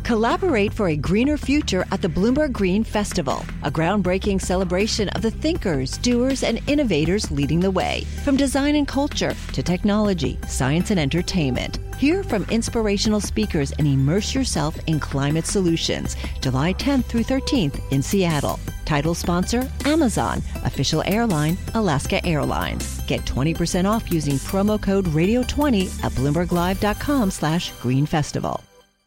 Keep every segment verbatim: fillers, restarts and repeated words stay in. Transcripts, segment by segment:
Collaborate for a greener future at the Bloomberg Green Festival, a groundbreaking celebration of the thinkers, doers, and innovators leading the way. From design and culture to technology, science, and entertainment. Hear from inspirational speakers and immerse yourself in climate solutions. July tenth through thirteenth in Seattle. Title sponsor, Amazon. Official airline, Alaska Airlines. Get twenty percent off using promo code radio twenty at bloomberglive.com slash green festival.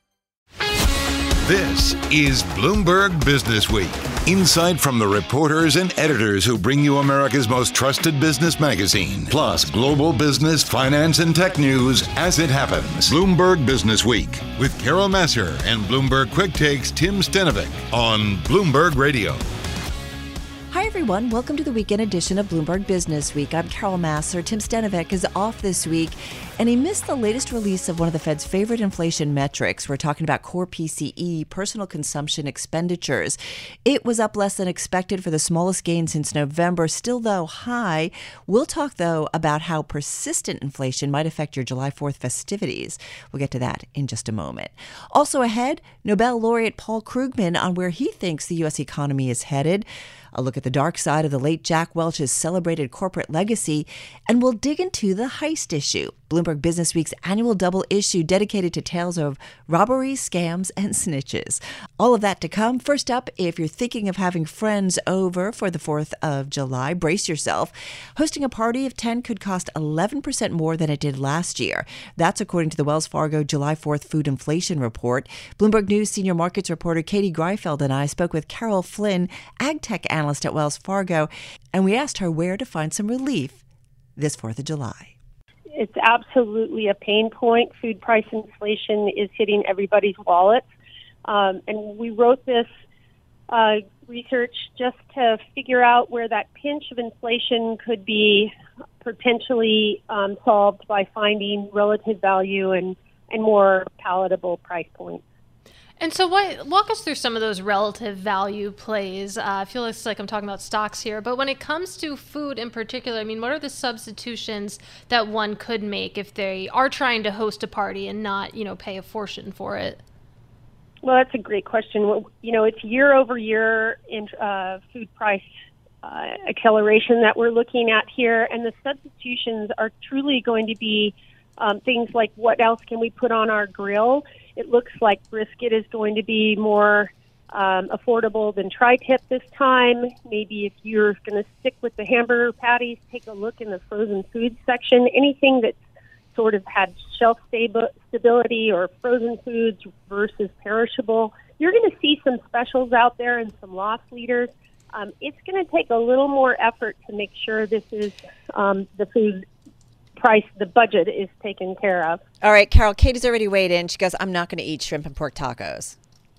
This is Bloomberg Business Week. Insight from the reporters and editors who bring you America's most trusted business magazine. Plus, global business, finance, and tech news as it happens. Bloomberg Business Week with Carol Massar and Bloomberg Quick Takes Tim Stenovic on Bloomberg Radio. Hi, everyone. Welcome to the weekend edition of Bloomberg Business Week. I'm Carol Massar. Tim Stenovic is off this week, and he missed the latest release of one of the Fed's favorite inflation metrics. We're talking about core P C E, personal consumption expenditures. It was up less than expected for the smallest gain since November, still, though, high. We'll talk, though, about how persistent inflation might affect your July fourth festivities. We'll get to that in just a moment. Also ahead, Nobel laureate Paul Krugman on where he thinks the U S economy is headed. A look at the dark side of the late Jack Welch's celebrated corporate legacy, and we'll dig into the heist issue, Bloomberg Business Week's annual double issue dedicated to tales of robberies, scams, and snitches. All of that to come. First up, if you're thinking of having friends over for the fourth of July, brace yourself. Hosting a party of ten could cost eleven percent more than it did last year. That's according to the Wells Fargo July fourth Food Inflation Report. Bloomberg News senior markets reporter Katie Greifeld and I spoke with Carol Flynn, ag tech analyst at Wells Fargo, and we asked her where to find some relief this fourth of July. It's absolutely a pain point. Food price inflation is hitting everybody's wallets. Um, and we wrote this uh, research just to figure out where that pinch of inflation could be potentially um, solved by finding relative value and, and more palatable price points. And so what, walk us through some of those relative value plays. Uh, I feel like I'm talking about stocks here, but when it comes to food in particular, I mean, what are the substitutions that one could make if they are trying to host a party and not, you know, pay a fortune for it? Well, that's a great question. You know, it's year over year in uh, food price uh, acceleration that we're looking at here, and the substitutions are truly going to be um, things like what else can we put on our grill. It looks like brisket is going to be more um, affordable than tri-tip this time. Maybe if you're going to stick with the hamburger patties, take a look in the frozen foods section. Anything that's sort of had shelf stability or frozen foods versus perishable. You're going to see some specials out there and some loss leaders. Um, it's going to take a little more effort to make sure this is um, the food price, the budget is taken care of. All right, Carol, Katie's already weighed in. She goes, I'm not going to eat shrimp and pork tacos.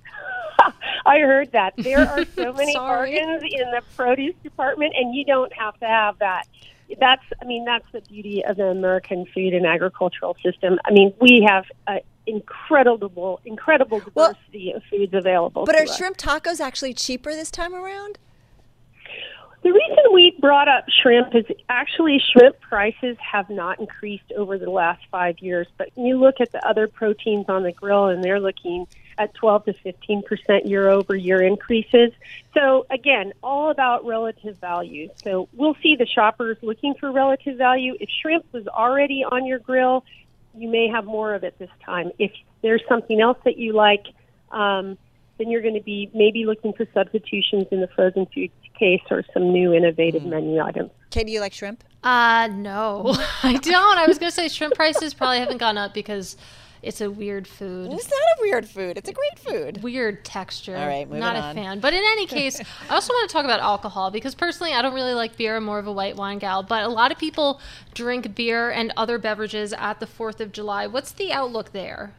I heard that. There are so many bargains in the produce department, and you don't have to have that. That's, I mean, that's the beauty of the American food and agricultural system. I mean, we have an incredible, incredible diversity well, of foods available. But to are us. shrimp tacos actually cheaper this time around? The reason we brought up shrimp is actually shrimp prices have not increased over the last five years. But when you look at the other proteins on the grill, and they're looking at twelve to fifteen percent year over year increases. So again, all about relative value. So we'll see the shoppers looking for relative value. If shrimp was already on your grill, you may have more of it this time. If there's something else that you like, um, then you're going to be maybe looking for substitutions in the frozen food case or some new innovative mm. menu items. Katie, you like shrimp? Uh, no, I don't. I was going to say shrimp prices probably haven't gone up because it's a weird food. It's not a weird food. It's a great food. Weird texture. All right, moving Not on. a fan. But in any case, I also want to talk about alcohol because personally I don't really like beer. I'm more of a white wine gal. But a lot of people drink beer and other beverages at the fourth of July. What's the outlook there?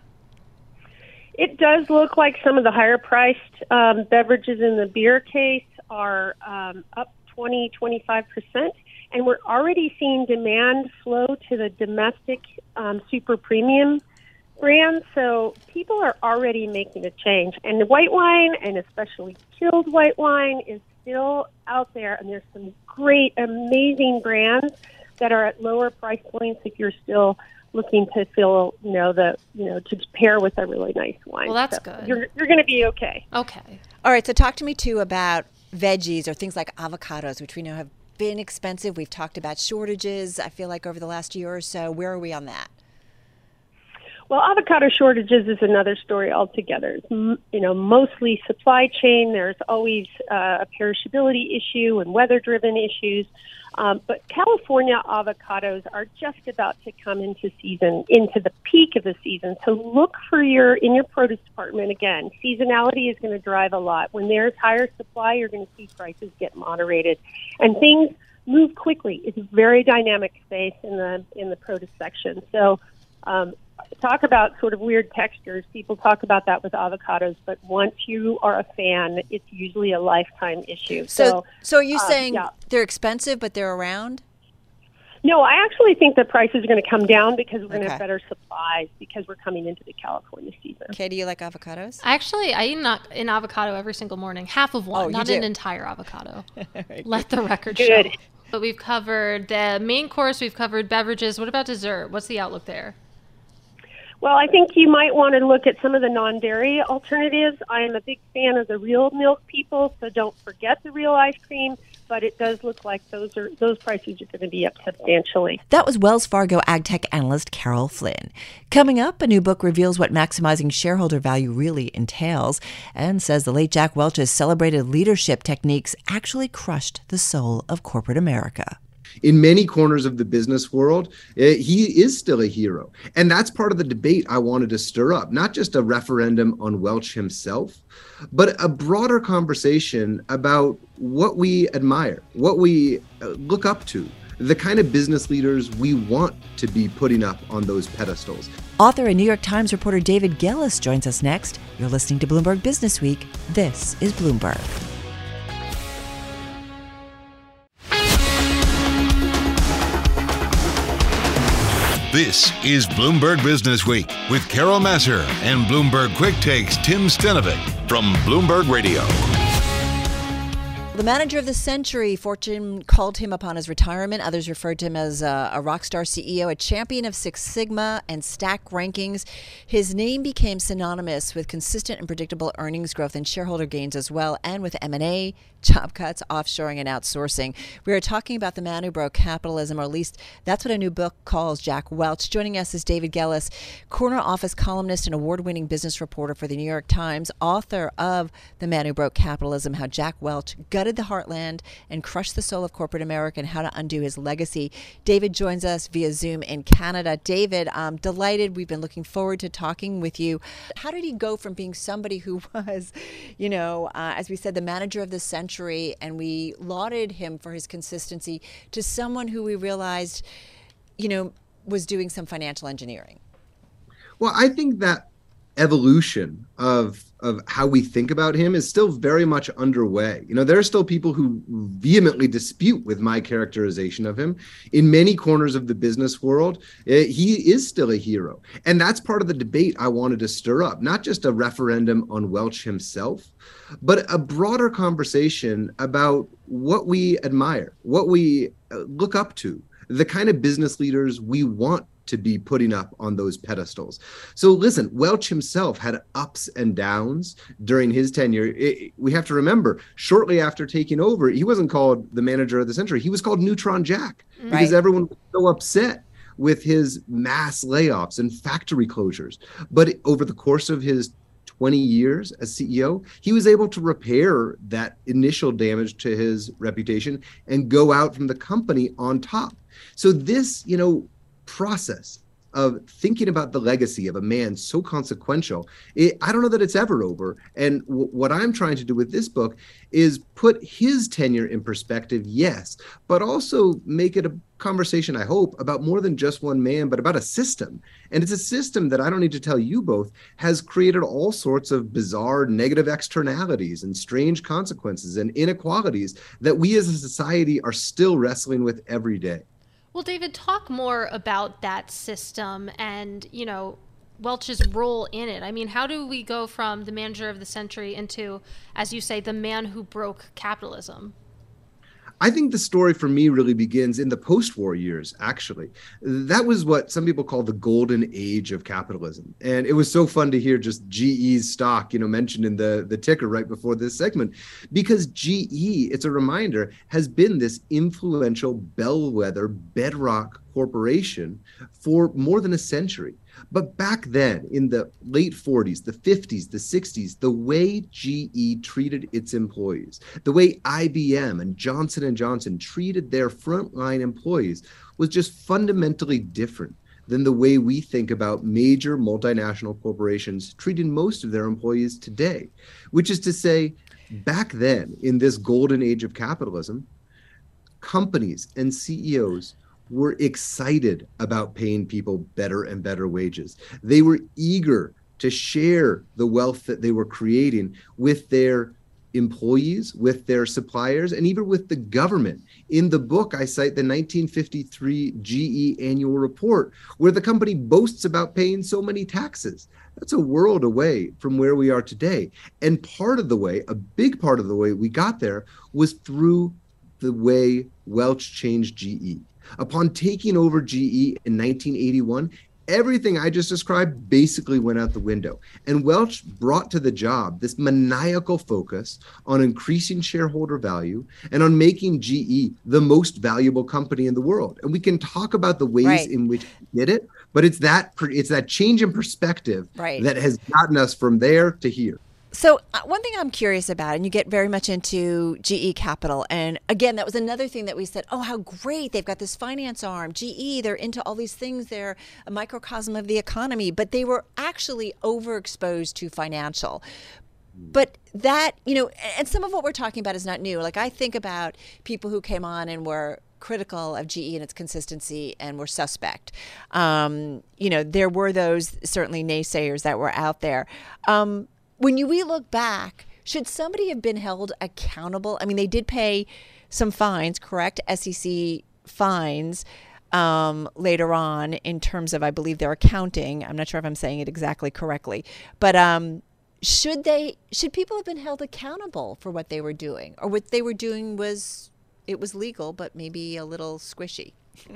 It does look like some of the higher-priced um, beverages in the beer case are um, up twenty, twenty-five percent, and we're already seeing demand flow to the domestic um, super premium brands, so people are already making a change. And the white wine, and especially chilled white wine, is still out there, and there's some great, amazing brands that are at lower price points if you're still looking to fill, you know, the, you know, to pair with a really nice wine. Well, that's so good. You're, you're going to be okay. Okay. All right, so talk to me, too, about veggies or things like avocados, which we know have been expensive. We've talked about shortages, I feel like, over the last year or so. Where are we on that? Well, avocado shortages is another story altogether. It's, m- you know, mostly supply chain. There's always uh, a perishability issue and weather-driven issues. Um, but California avocados are just about to come into season, into the peak of the season. So look for your, in your produce department, again, seasonality is going to drive a lot. When there's higher supply, you're going to see prices get moderated. And things move quickly. It's a very dynamic space in the in the produce section. So um, talk about sort of weird textures. People talk about that with avocados, but once you are a fan, it's usually a lifetime issue. So, So, so are you um, saying yeah. they're expensive, but they're around? No, I actually think the prices are going to come down because we're going to Okay. have better supplies because we're coming into the California season. Okay, do you like avocados? Actually, I eat not- an avocado every single morning. Half of one, Oh, you not do? an entire avocado. Let the record Good. show. But we've covered the main course. We've covered beverages. What about dessert? What's the outlook there? Well, I think you might want to look at some of the non-dairy alternatives. I am a big fan of the real milk people, so don't forget the real ice cream. But it does look like those are those prices are going to be up substantially. That was Wells Fargo AgTech analyst Carol Flynn. Coming up, a new book reveals what maximizing shareholder value really entails and says the late Jack Welch's celebrated leadership techniques actually crushed the soul of corporate America. In many corners of the business world, eh, he is still a hero. And that's part of the debate I wanted to stir up, not just a referendum on Welch himself, but a broader conversation about what we admire, what we uh, look up to, the kind of business leaders we want to be putting up on those pedestals. Author and New York Times reporter David Gellis joins us next. You're listening to Bloomberg Business Week. This is Bloomberg. This is Bloomberg Business Week with Carol Massar and Bloomberg Quick Takes Tim Stenovic from Bloomberg Radio. The manager of the century, Fortune called him upon his retirement. Others referred to him as a, a rock star C E O, a champion of Six Sigma and Stack rankings. His name became synonymous with consistent and predictable earnings growth and shareholder gains as well, and with M and A, job cuts, offshoring, and outsourcing. We are talking about the man who broke capitalism, or at least that's what a new book calls Jack Welch. Joining us is David Gellis, corner office columnist and award-winning business reporter for the New York Times, author of The Man Who Broke Capitalism, How Jack Welch Gutted the Heartland and Crushed the Soul of Corporate America and How to Undo His Legacy. David joins us via Zoom in Canada. David, I'm delighted. We've been looking forward to talking with you. How did he go from being somebody who was, you know, uh, as we said, the manager of the century, and we lauded him for his consistency, to someone who we realized, you know, was doing some financial engineering? Well, I think that evolution of of how we think about him is still very much underway. You know, there are still people who vehemently dispute with my characterization of him. In many corners of the business world, eh, he is still a hero. And that's part of the debate I wanted to stir up, not just a referendum on Welch himself, but a broader conversation about what we admire, what we uh, look up to, the kind of business leaders we want to be putting up on those pedestals. So listen, Welch himself had ups and downs during his tenure. It, we have to remember, shortly after taking over, he wasn't called the manager of the century. He was called Neutron Jack, Right. because everyone was so upset with his mass layoffs and factory closures. But over the course of his twenty years as C E O, he was able to repair that initial damage to his reputation and go out from the company on top. So this, you know, process of thinking about the legacy of a man so consequential, it, I don't know that it's ever over. And w- what I'm trying to do with this book is put his tenure in perspective, yes, but also make it a conversation, I hope, about more than just one man, but about a system. And it's a system that, I don't need to tell you both, has created all sorts of bizarre negative externalities and strange consequences and inequalities that we as a society are still wrestling with every day. Well, David, talk more about that system and, you know, Welch's role in it. I mean, how do we go from the manager of the century into, as you say, the man who broke capitalism? I think the story for me really begins in the post-war years, actually. That was what some people call the golden age of capitalism. And it was so fun to hear just G E's stock, you know, mentioned in the, the ticker right before this segment, because G E, it's a reminder, has been this influential bellwether bedrock corporation for more than a century. But back then, in the late forties, the fifties, the sixties, the way G E treated its employees, the way I B M and Johnson and Johnson treated their frontline employees was just fundamentally different than the way we think about major multinational corporations treating most of their employees today. Which is to say, back then, in this golden age of capitalism, companies and C E Os were excited about paying people better and better wages. They were eager to share the wealth that they were creating with their employees, with their suppliers, and even with the government. In the book, I cite the nineteen fifty-three G E annual report, where the company boasts about paying so many taxes. That's a world away from where we are today. And part of the way, a big part of the way we got there was through the way Welch changed G E. Upon taking over G E in nineteen eighty-one, everything I just described basically went out the window. And Welch brought to the job this maniacal focus on increasing shareholder value and on making G E the most valuable company in the world. And we can talk about the ways right. in which he did it, but it's that it's that change in perspective right. that has gotten us from there to here. So uh, one thing I'm curious about, and you get very much into G E Capital, and again, that was another thing that we said, oh, how great, they've got this finance arm, G E, they're into all these things, they're a microcosm of the economy, but they were actually overexposed to financial. But that, you know, and some of what we're talking about is not new. Like I think about people who came on and were critical of G E and its consistency and were suspect. Um, you know, there were those certainly naysayers that were out there. Um, When you, we look back, should somebody have been held accountable? I mean, they did pay some fines, correct? S E C fines um, later on in terms of, I believe, their accounting. I'm not sure if I'm saying it exactly correctly. But um, should they? Should people have been held accountable for what they were doing? Or what they were doing was, it was legal, but maybe a little squishy?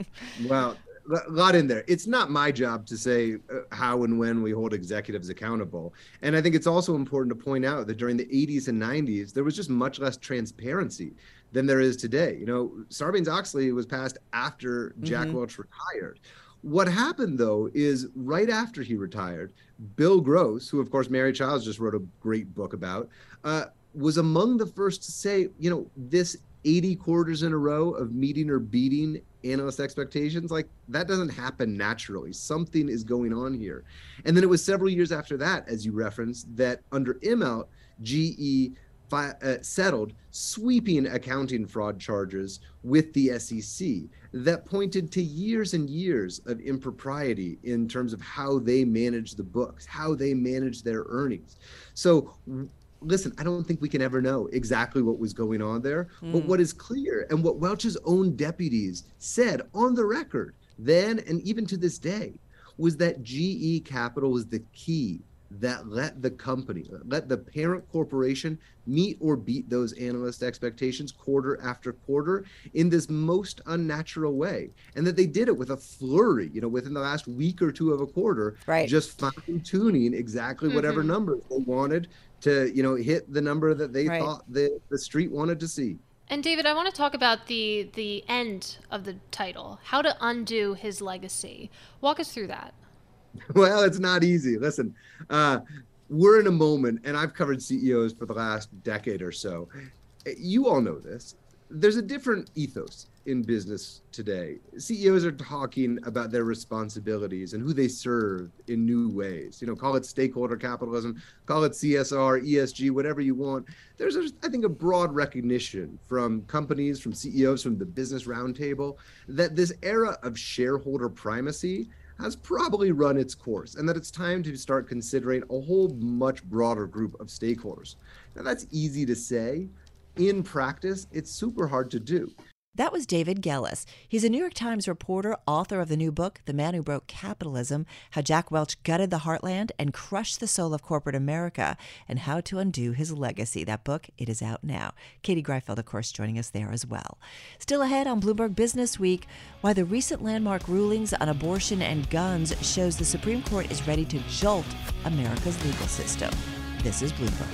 Well, a lot in there. It's not my job to say uh, how and when we hold executives accountable. And I think it's also important to point out that during the eighties and nineties, there was just much less transparency than there is today. You know, Sarbanes-Oxley was passed after Jack mm-hmm. Welch retired. What happened, though, is right after he retired, Bill Gross, who, of course, Mary Childs just wrote a great book about, uh, was among the first to say, you know, this eighty quarters in a row of meeting or beating analyst expectations, like that doesn't happen naturally. Something is going on here. And then it was several years after that, as you referenced, that under Immelt, G E fi- uh, settled sweeping accounting fraud charges with the S E C that pointed to years and years of impropriety in terms of how they manage the books, how they manage their earnings. So listen, I don't think we can ever know exactly what was going on there, mm. but what is clear and what Welch's own deputies said on the record then and even to this day was that G E Capital was the key that let the company, let the parent corporation meet or beat those analyst expectations quarter after quarter in this most unnatural way. And that they did it with a flurry, you know, within the last week or two of a quarter, right. just fine tuning exactly mm-hmm. whatever numbers they wanted to, you know, hit the number that they right. thought the, the street wanted to see. And David, I want to talk about the the end of the title, how to undo his legacy. Walk us through that. Well, it's not easy. Listen, uh, we're in a moment, and I've covered C E Os for the last decade or so. You all know this. There's a different ethos in business today. C E Os are talking about their responsibilities and who they serve in new ways. You know, call it stakeholder capitalism, call it C S R, E S G, whatever you want. There's, a, I think, a broad recognition from companies, from C E Os, from the Business Roundtable, that this era of shareholder primacy has probably run its course and that it's time to start considering a whole much broader group of stakeholders. Now, that's easy to say. In practice, it's super hard to do That was David Gellis. He's a New York Times reporter, author of the new book, The Man Who Broke Capitalism, How Jack Welch Gutted the Heartland and Crushed the Soul of Corporate America, and How to Undo His Legacy. That book, it is out now. Katie Greifeld, of course, joining us there as well. Still ahead on Bloomberg Business Week, why the recent landmark rulings on abortion and guns shows the Supreme Court is ready to jolt America's legal system. This is Bloomberg.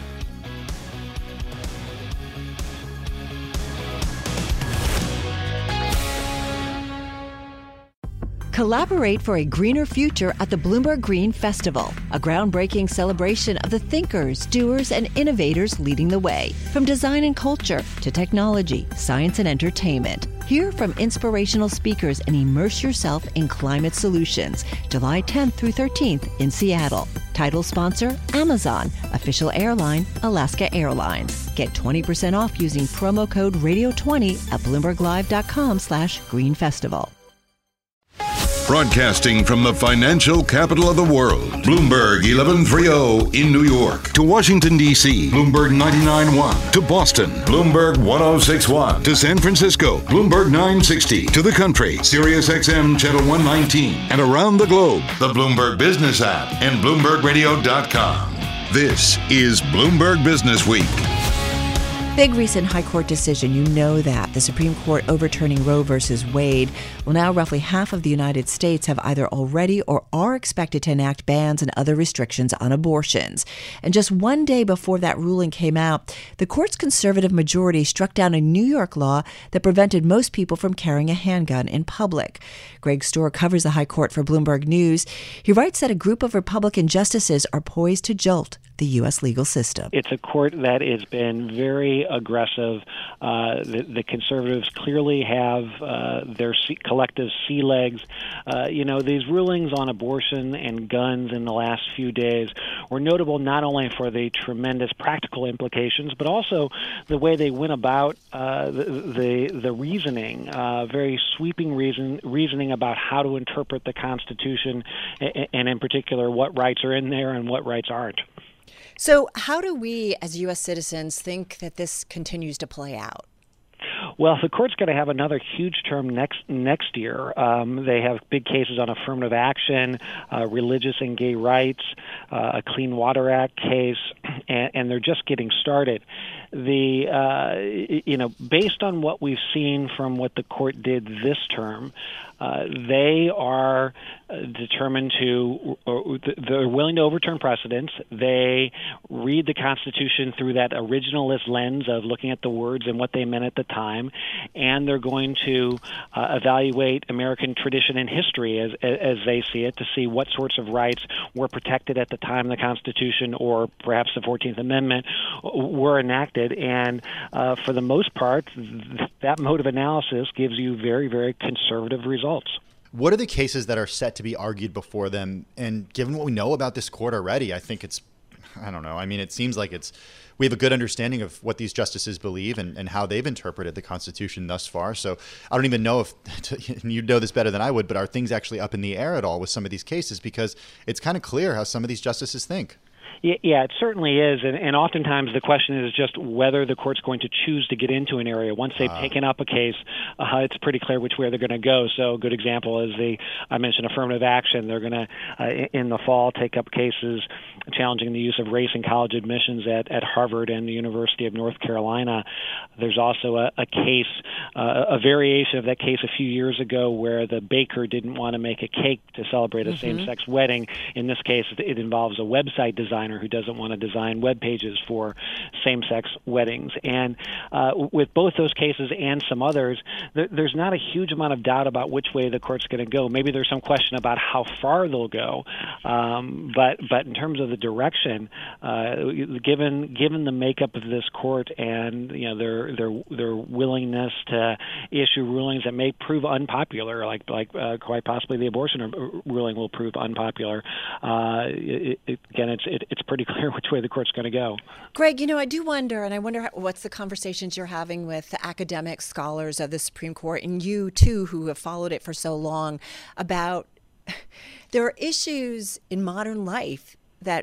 Collaborate for a greener future at the Bloomberg Green Festival, a groundbreaking celebration of the thinkers, doers, and innovators leading the way. From design and culture to technology, science, and entertainment. Hear from inspirational speakers and immerse yourself in climate solutions. July tenth through thirteenth in Seattle. Title sponsor, Amazon. Official airline, Alaska Airlines. Get twenty percent off using promo code radio twenty at bloomberglive.com slash green festival. Broadcasting from the financial capital of the world, Bloomberg eleven thirty in New York. To Washington, D C, Bloomberg ninety-nine point one. To Boston, Bloomberg ten sixty-one. To San Francisco, Bloomberg nine sixty. To the country, Sirius X M Channel one nineteen. And around the globe, the Bloomberg Business app and Bloomberg Radio dot com. This is Bloomberg Business Week. Big recent high court decision, you know that. The Supreme Court overturning Roe versus Wade. Well, now roughly half of the United States have either already or are expected to enact bans and other restrictions on abortions. And just one day before that ruling came out, the court's conservative majority struck down a New York law that prevented most people from carrying a handgun in public. Greg Stohr covers the high court for Bloomberg News. He writes that a group of Republican justices are poised to jolt the U S legal system. It's a court that has been very aggressive. Uh, the, the conservatives clearly have uh, their sea, collective sea legs. Uh, you know, these rulings on abortion and guns in the last few days were notable not only for the tremendous practical implications, but also the way they went about uh, the, the the reasoning, uh, very sweeping reason reasoning about how to interpret the Constitution, and, and in particular what rights are in there and what rights aren't. So how do we as U S citizens think that this continues to play out? Well, the court's going to have another huge term next next year. Um, they have big cases on affirmative action, uh, religious and gay rights, uh, a Clean Water Act case, and, and they're just getting started. The uh, you know, based on what we've seen from what the court did this term, uh, they are determined to, or they're willing to overturn precedents. They read the Constitution through that originalist lens of looking at the words and what they meant at the time, and they're going to uh, evaluate American tradition and history as as they see it to see what sorts of rights were protected at the time the Constitution or perhaps the fourteenth Amendment were enacted. And uh, for the most part, th- that mode of analysis gives you very, very conservative results. What are the cases that are set to be argued before them? And given what we know about this court already, I think it's, I don't know. I mean, it seems like it's, we have a good understanding of what these justices believe and, and how they've interpreted the Constitution thus far. So I don't even know if, you know this better than I would, but are things actually up in the air at all with some of these cases? Because it's kind of clear how some of these justices think. Yeah, it certainly is, and, and oftentimes the question is just whether the court's going to choose to get into an area. Once they've uh, taken up a case, uh, it's pretty clear which way they're going to go. So a good example is the, I mentioned affirmative action. They're going to, uh, in the fall, take up cases challenging the use of race in college admissions at, at Harvard and the University of North Carolina. There's also a, a case, uh, a variation of that case a few years ago where the baker didn't want to make a cake to celebrate a mm-hmm. same-sex wedding. In this case, it involves a website designer who doesn't want to design web pages for same-sex weddings. And uh, with both those cases and some others, th- there's not a huge amount of doubt about which way the court's going to go. Maybe there's some question about how far they'll go, um, but but in terms of the direction, uh, given given the makeup of this court and you know their their their willingness to issue rulings that may prove unpopular, like like uh, quite possibly the abortion ruling will prove unpopular. Uh, it, it, again, it's it, it's pretty clear which way the court's going to go. Greg, you know, I do wonder, and I wonder how, what's the conversations you're having with the academic scholars of the Supreme Court, and you too, who have followed it for so long, about there are issues in modern life that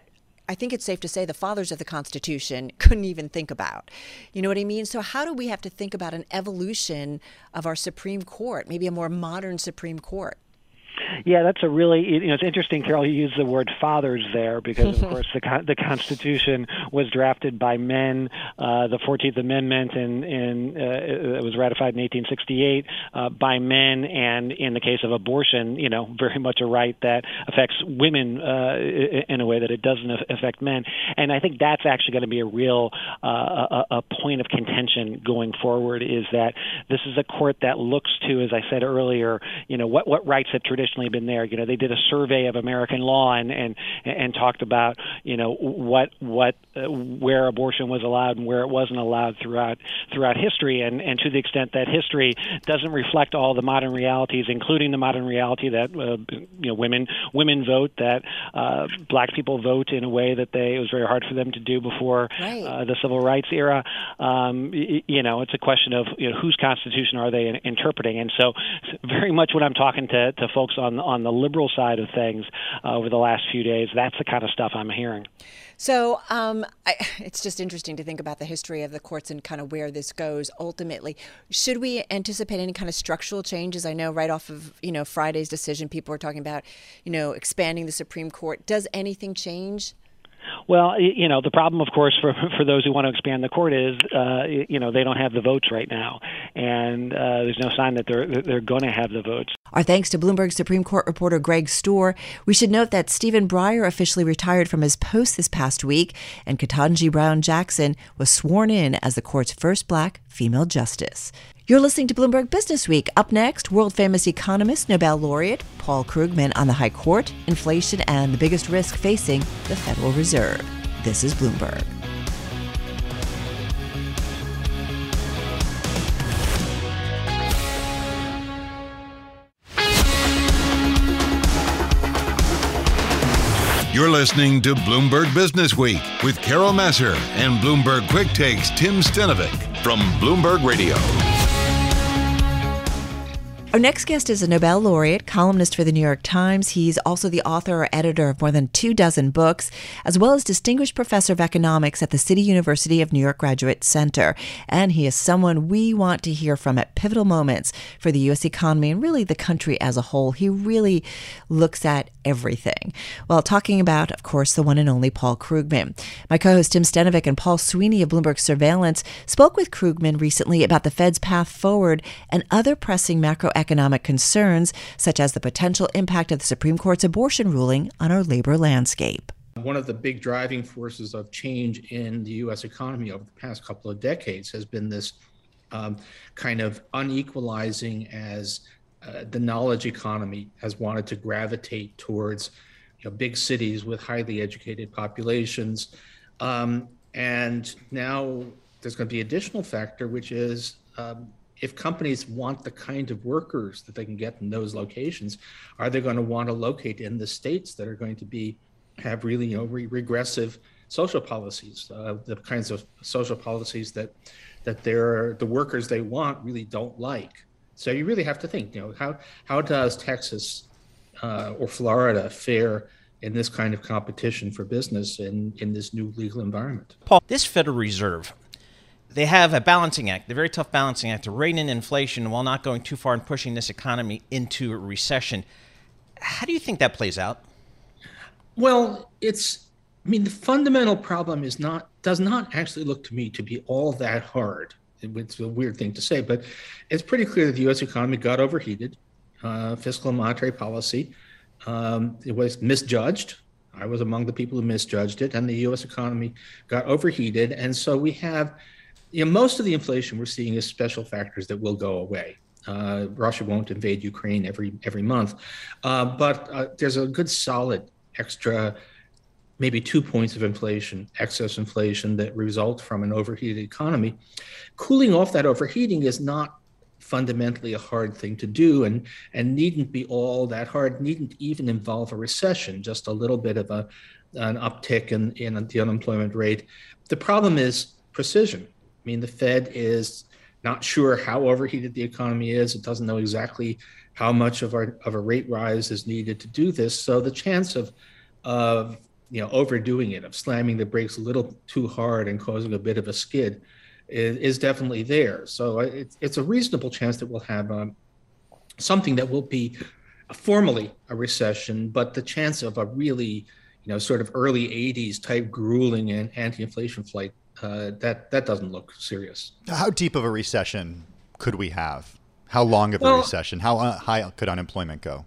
I think it's safe to say the fathers of the Constitution couldn't even think about. You know what I mean? So how do we have to think about an evolution of our Supreme Court, maybe a more modern Supreme Court? Yeah, that's a really, you know, it's interesting, Carol, you use the word fathers there because, of course, the the Constitution was drafted by men. Uh, the fourteenth Amendment in, in, uh, it was ratified in eighteen sixty-eight uh, by men, and in the case of abortion, you know, very much a right that affects women uh, in a way that it doesn't affect men. And I think that's actually going to be a real uh, a, a point of contention going forward, is that this is a court that looks to, as I said earlier, you know, what, what rights have traditionally been there. You know, they did a survey of American law and and, and talked about, you know, what what uh, where abortion was allowed and where it wasn't allowed throughout throughout history, and and to the extent that history doesn't reflect all the modern realities, including the modern reality that uh, you know women women vote, that uh, black people vote in a way that they it was very hard for them to do before right. uh, the civil rights era. Um, y- you know, it's a question of, you know, whose constitution are they in- interpreting, and so very much when I'm talking to, to folks on on the liberal side of things uh, over the last few days, that's the kind of stuff I'm hearing. So um, I, it's just interesting to think about the history of the courts and kind of where this goes ultimately. Should we anticipate any kind of structural changes? I know right off of, you know, Friday's decision, people were talking about, you know, expanding the Supreme Court. Does anything change? Well, you know, the problem, of course, for for those who want to expand the court is, uh, you know, they don't have the votes right now, and uh, there's no sign that they're they're going to have the votes. Our thanks to Bloomberg Supreme Court reporter Greg Stohr. We should note that Stephen Breyer officially retired from his post this past week, and Ketanji Brown Jackson was sworn in as the court's first black female justice. You're listening to Bloomberg Business Week. Up next, world-famous economist, Nobel laureate Paul Krugman on the high court, inflation, and the biggest risk facing the Federal Reserve. This is Bloomberg. You're listening to Bloomberg Business Week with Carol Massar and Bloomberg Quick Takes Tim Stenovec from Bloomberg Radio. Our next guest is a Nobel laureate, columnist for the New York Times. He's also the author or editor of more than two dozen books, as well as distinguished professor of economics at the City University of New York Graduate Center. And he is someone we want to hear from at pivotal moments for the U S economy and really the country as a whole. He really looks at everything. Well, talking about, of course, the one and only Paul Krugman. My co-host Tim Stenovec and Paul Sweeney of Bloomberg Surveillance spoke with Krugman recently about the Fed's path forward and other pressing macroeconomic concerns, such as the potential impact of the Supreme Court's abortion ruling on our labor landscape. One of the big driving forces of change in the U S economy over the past couple of decades has been this um, kind of unequalizing as uh, the knowledge economy has wanted to gravitate towards, you know, big cities with highly educated populations. Um, and now there's going to be an additional factor, which is um, if companies want the kind of workers that they can get in those locations, are they going to want to locate in the states that are going to be have really, you know, re- regressive social policies, uh, the kinds of social policies that that they're, the workers they want really don't like. So you really have to think, you know, how how does Texas uh, or Florida fare in this kind of competition for business in, in this new legal environment? Paul, this Federal Reserve, they have a balancing act, a very tough balancing act to rein in inflation while not going too far and pushing this economy into a recession. How do you think that plays out? Well, it's, I mean, the fundamental problem is not, does not actually look to me to be all that hard. It's a weird thing to say, but it's pretty clear that the U S economy got overheated. Uh, fiscal and monetary policy, um, it was misjudged. I was among the people who misjudged it, and the U S economy got overheated. And so we have, you know, most of the inflation we're seeing is special factors that will go away. Uh, Russia won't invade Ukraine every every month, uh, but uh, there's a good solid extra, maybe two points of inflation, excess inflation that result from an overheated economy. Cooling off that overheating is not fundamentally a hard thing to do, and and needn't be all that hard, needn't even involve a recession, just a little bit of a an uptick in, in the unemployment rate. The problem is precision. I mean, the Fed is not sure how overheated the economy is. It doesn't know exactly how much of, our, of a rate rise is needed to do this. So the chance of, of you know, overdoing it, of slamming the brakes a little too hard and causing a bit of a skid, is, is definitely there. So it's, it's a reasonable chance that we'll have um, something that will be formally a recession, but the chance of a really, you know, sort of early eighties type grueling and anti-inflation flight, uh, that that doesn't look serious. How deep of a recession could we have? How long of a well, recession? How uh, high could unemployment go?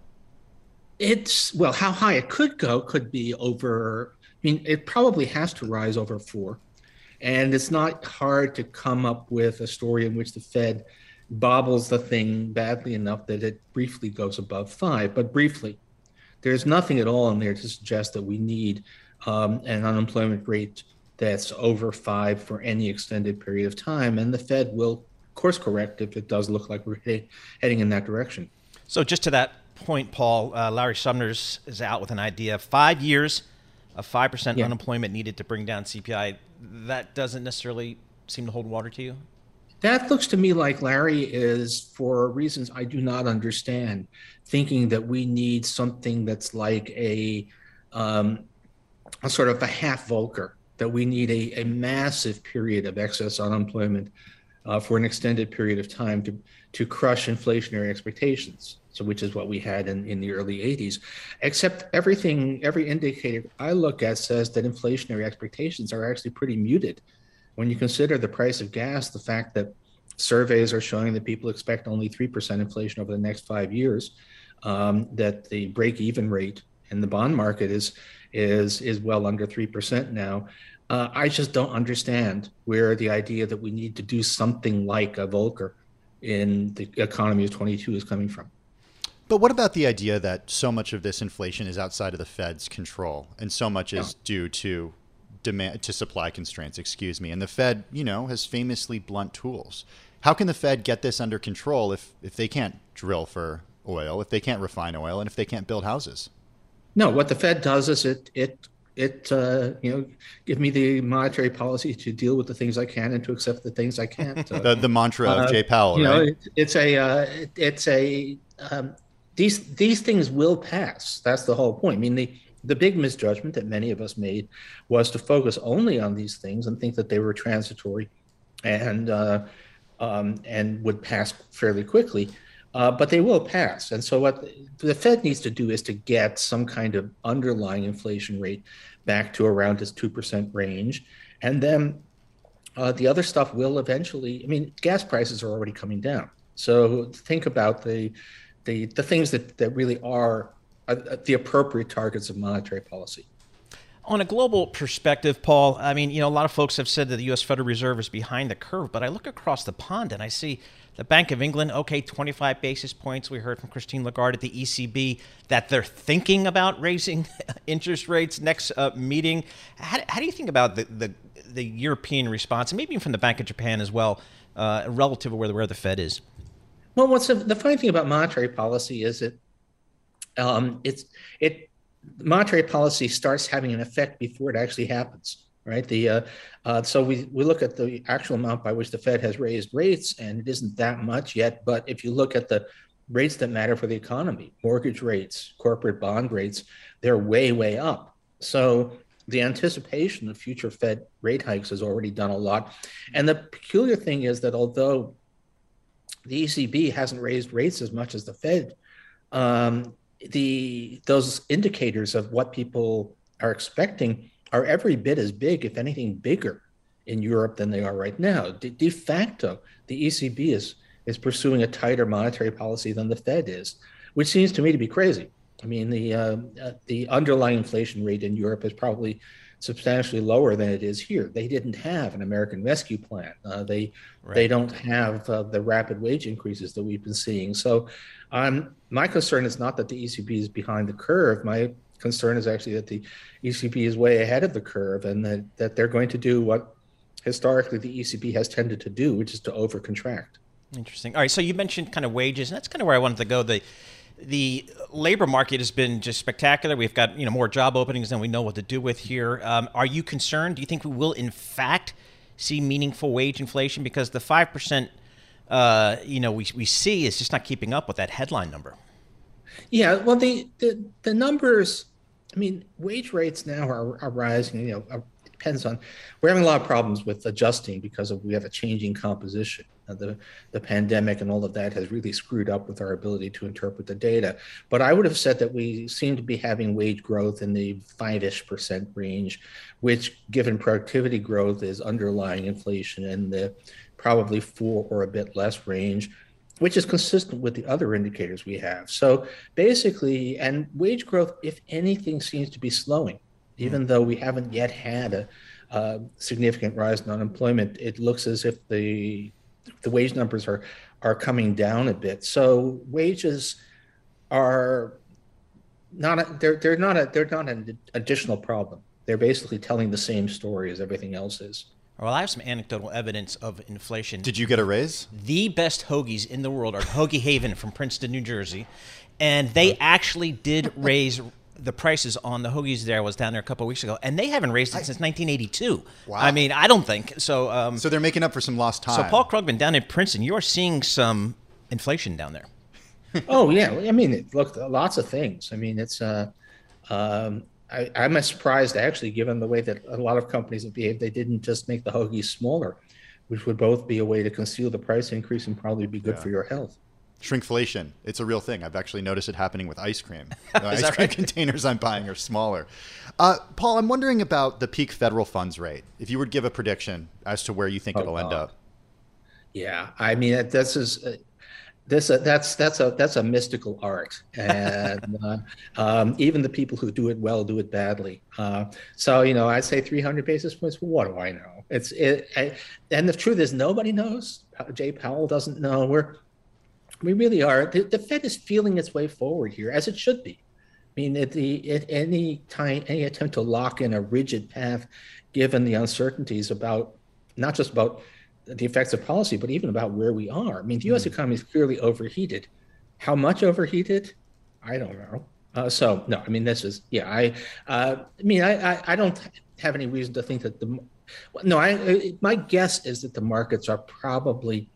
It's, well, how high it could go could be over, I mean, it probably has to rise over four. And it's not hard to come up with a story in which the Fed bobbles the thing badly enough that it briefly goes above five. But briefly, there's nothing at all in there to suggest that we need um, an unemployment rate that's over five for any extended period of time. And the Fed will course correct if it does look like we're heading, heading in that direction. So just to that point, Paul, uh, Larry Sumner's is out with an idea of five years of five percent yeah. unemployment needed to bring down C P I. That doesn't necessarily seem to hold water to you? That looks to me like Larry is, for reasons I do not understand, thinking that we need something that's like a, um, a sort of a half Volcker, that we need a, a massive period of excess unemployment uh, for an extended period of time to, to crush inflationary expectations. So which is what we had in, in the early eighties, except everything, every indicator I look at says that inflationary expectations are actually pretty muted. When you consider the price of gas, the fact that surveys are showing that people expect only three percent inflation over the next five years, um, that the break-even rate in the bond market is is is well under three percent now. Uh, I just don't understand where the idea that we need to do something like a Volcker in the economy of twenty-two is coming from. But what about the idea that so much of this inflation is outside of the Fed's control and so much is yeah. due to demand, to supply constraints, excuse me. And the Fed, you know, has famously blunt tools. How can the Fed get this under control if, if they can't drill for oil, if they can't refine oil, and if they can't build houses? No, what the Fed does is it, it, it uh, you know, give me the monetary policy to deal with the things I can and to accept the things I can't. Uh, the, the mantra of uh, Jay Powell, you right? know, it, it's a, uh, it, it's a, um, These these things will pass. That's the whole point. I mean, the, the big misjudgment that many of us made was to focus only on these things and think that they were transitory and uh, um, and would pass fairly quickly. Uh, but they will pass. And so what the Fed needs to do is to get some kind of underlying inflation rate back to around this two percent range. And then uh, the other stuff will eventually, I mean, gas prices are already coming down. So think about the The, the things that, that really are uh, the appropriate targets of monetary policy. On a global perspective, Paul, I mean, you know, a lot of folks have said that the U S Federal Reserve is behind the curve, but I look across the pond and I see the Bank of England, okay, twenty-five basis points. We heard from Christine Lagarde at the E C B that they're thinking about raising interest rates next uh, meeting. How, how do you think about the, the, the European response, and maybe even from the Bank of Japan as well, uh, relative to where, where the Fed is? Well, what's the, the funny thing about monetary policy is that um, it's it monetary policy starts having an effect before it actually happens, right? The uh, uh, so we we look at the actual amount by which the Fed has raised rates, and it isn't that much yet. But if you look at the rates that matter for the economy, mortgage rates, corporate bond rates, they're way way up. So the anticipation of future Fed rate hikes has already done a lot. And the peculiar thing is that although the E C B hasn't raised rates as much as the Fed, Um, the those indicators of what people are expecting are every bit as big, if anything bigger, in Europe than they are right now. De, de facto, the E C B is is pursuing a tighter monetary policy than the Fed is, which seems to me to be crazy. I mean, the uh, uh, the underlying inflation rate in Europe is probably substantially lower than it is here. They didn't have an American Rescue Plan. Uh, they right. they don't have uh, the rapid wage increases that we've been seeing. So um, my concern is not that the E C B is behind the curve. My concern is actually that the E C B is way ahead of the curve, and that, that they're going to do what historically the E C B has tended to do, which is to over-contract. Interesting. All right, so you mentioned kind of wages, and that's kind of where I wanted to go. The The labor market has been just spectacular. We've got you know more job openings than we know what to do with here. Um, are you concerned? Do you think we will, in fact, see meaningful wage inflation? Because the five percent, uh, you know, we we see is just not keeping up with that headline number. Yeah, well, the the, the numbers I mean, wage rates now are, are rising. You know, are, it depends on. We're having a lot of problems with adjusting because of we have a changing composition. Uh, the the pandemic and all of that has really screwed up with our ability to interpret the data. But I would have said that we seem to be having wage growth in the five-ish percent range, which, given productivity growth, is underlying inflation in the probably four or a bit less range, which is consistent with the other indicators we have. So basically, and wage growth, if anything, seems to be slowing, even mm. though we haven't yet had a, a significant rise in unemployment. It looks as if the the wage numbers are are coming down a bit. So wages are not a, they're they're not a they're not an additional problem. They're basically telling the same story as everything else is. Well, I have some anecdotal evidence of inflation. Did you get a raise? The best hoagies in the world are Hoagie Haven from Princeton, New Jersey. And they actually did raise the prices on the hoagies there. I was down there a couple of weeks ago, and they haven't raised it I, since nineteen eighty-two. Wow. I mean, I don't think. So um, So they're making up for some lost time. So Paul Krugman, down in Princeton, you are seeing some inflation down there. Oh, yeah. I mean, look, lots of things. I mean, it's... Uh, um, I, I'm surprised, actually, given the way that a lot of companies have behaved. They didn't just make the hoagies smaller, which would both be a way to conceal the price increase and probably be good yeah. for your health. Shrinkflation. It's a real thing. I've actually noticed it happening with ice cream. The ice cream right? containers I'm buying are smaller. Uh, Paul, I'm wondering about the peak federal funds rate. If you would give a prediction as to where you think oh, it'll end up. Yeah, I mean, this is... Uh, This uh, that's that's a that's a mystical art, and uh, um, even the people who do it well do it badly. Uh, so you know, I say three hundred basis points. Well, what do I know? It's it, I, and the truth is nobody knows. Jay Powell doesn't know. We're we really are. The, the Fed is feeling its way forward here, as it should be. I mean, at the at any time, any attempt to lock in a rigid path, given the uncertainties about not just about the effects of policy, but even about where we are. I mean, the U S mm. economy is clearly overheated. How much overheated? I don't know. Uh, so no, I mean, this is, yeah, I, uh, I mean, I, I, I don't have any reason to think that the, no, I, my guess is that the markets are probably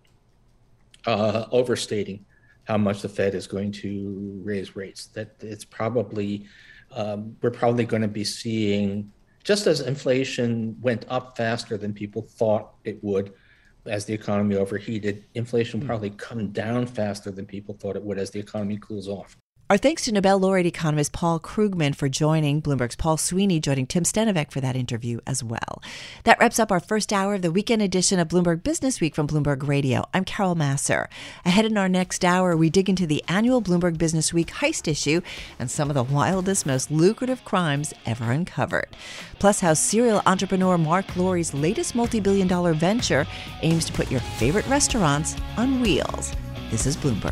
uh, overstating how much the Fed is going to raise rates. That it's probably, um, we're probably going to be seeing, just as inflation went up faster than people thought it would, as the economy overheated, inflation will probably come down faster than people thought it would as the economy cools off. Our thanks to Nobel laureate economist Paul Krugman for joining, Bloomberg's Paul Sweeney joining Tim Stenovec for that interview as well. That wraps up our first hour of the weekend edition of Bloomberg Business Week from Bloomberg Radio. I'm Carol Massar. Ahead in our next hour, we dig into the annual Bloomberg Business Week heist issue and some of the wildest, most lucrative crimes ever uncovered. Plus, how serial entrepreneur Marc Lor's latest multi-billion dollar venture aims to put your favorite restaurants on wheels. This is Bloomberg.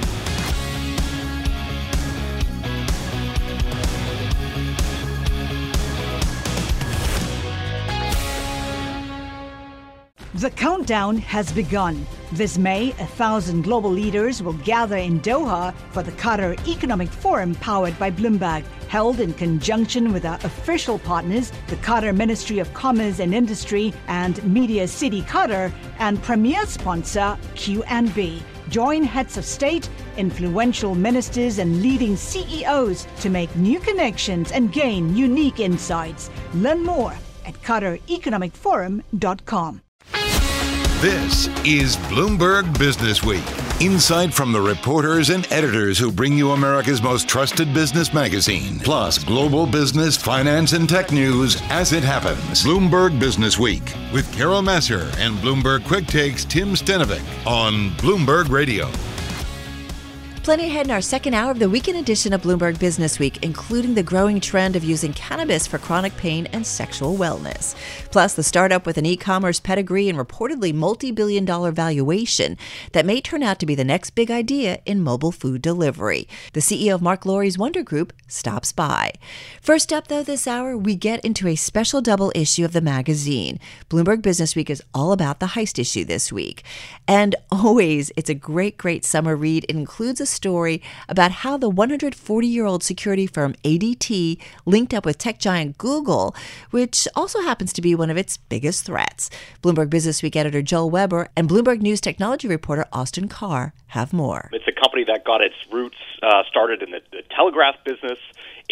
The countdown has begun. This May, a thousand global leaders will gather in Doha for the Qatar Economic Forum powered by Bloomberg, held in conjunction with our official partners, the Qatar Ministry of Commerce and Industry and Media City Qatar, and premier sponsor Q and B. Join heads of state, influential ministers, and leading C E Os to make new connections and gain unique insights. Learn more at qatar economic forum dot com. This is Bloomberg Business Week. Insight from the reporters and editors who bring you America's most trusted business magazine. Plus, global business, finance, and tech news as it happens. Bloomberg Business Week with Carol Massar and Bloomberg Quick Takes Tim Stenovec on Bloomberg Radio. Plenty ahead in our second hour of the weekend edition of Bloomberg Business Week, including the growing trend of using cannabis for chronic pain and sexual wellness. Plus, the startup with an e-commerce pedigree and reportedly multi-billion dollar valuation that may turn out to be the next big idea in mobile food delivery. The C E O of Marc Lor's Wonder Group stops by. First up, though, this hour, we get into a special double issue of the magazine. Bloomberg Business Week is all about the heist issue this week. And always, it's a great, great summer read. It includes a story about how the one hundred forty-year-old security firm A D T linked up with tech giant Google, which also happens to be one of its biggest threats. Bloomberg Business Week editor Joel Weber and Bloomberg News technology reporter Austin Carr have more. It's a company that got its roots uh, started in the, the telegraph business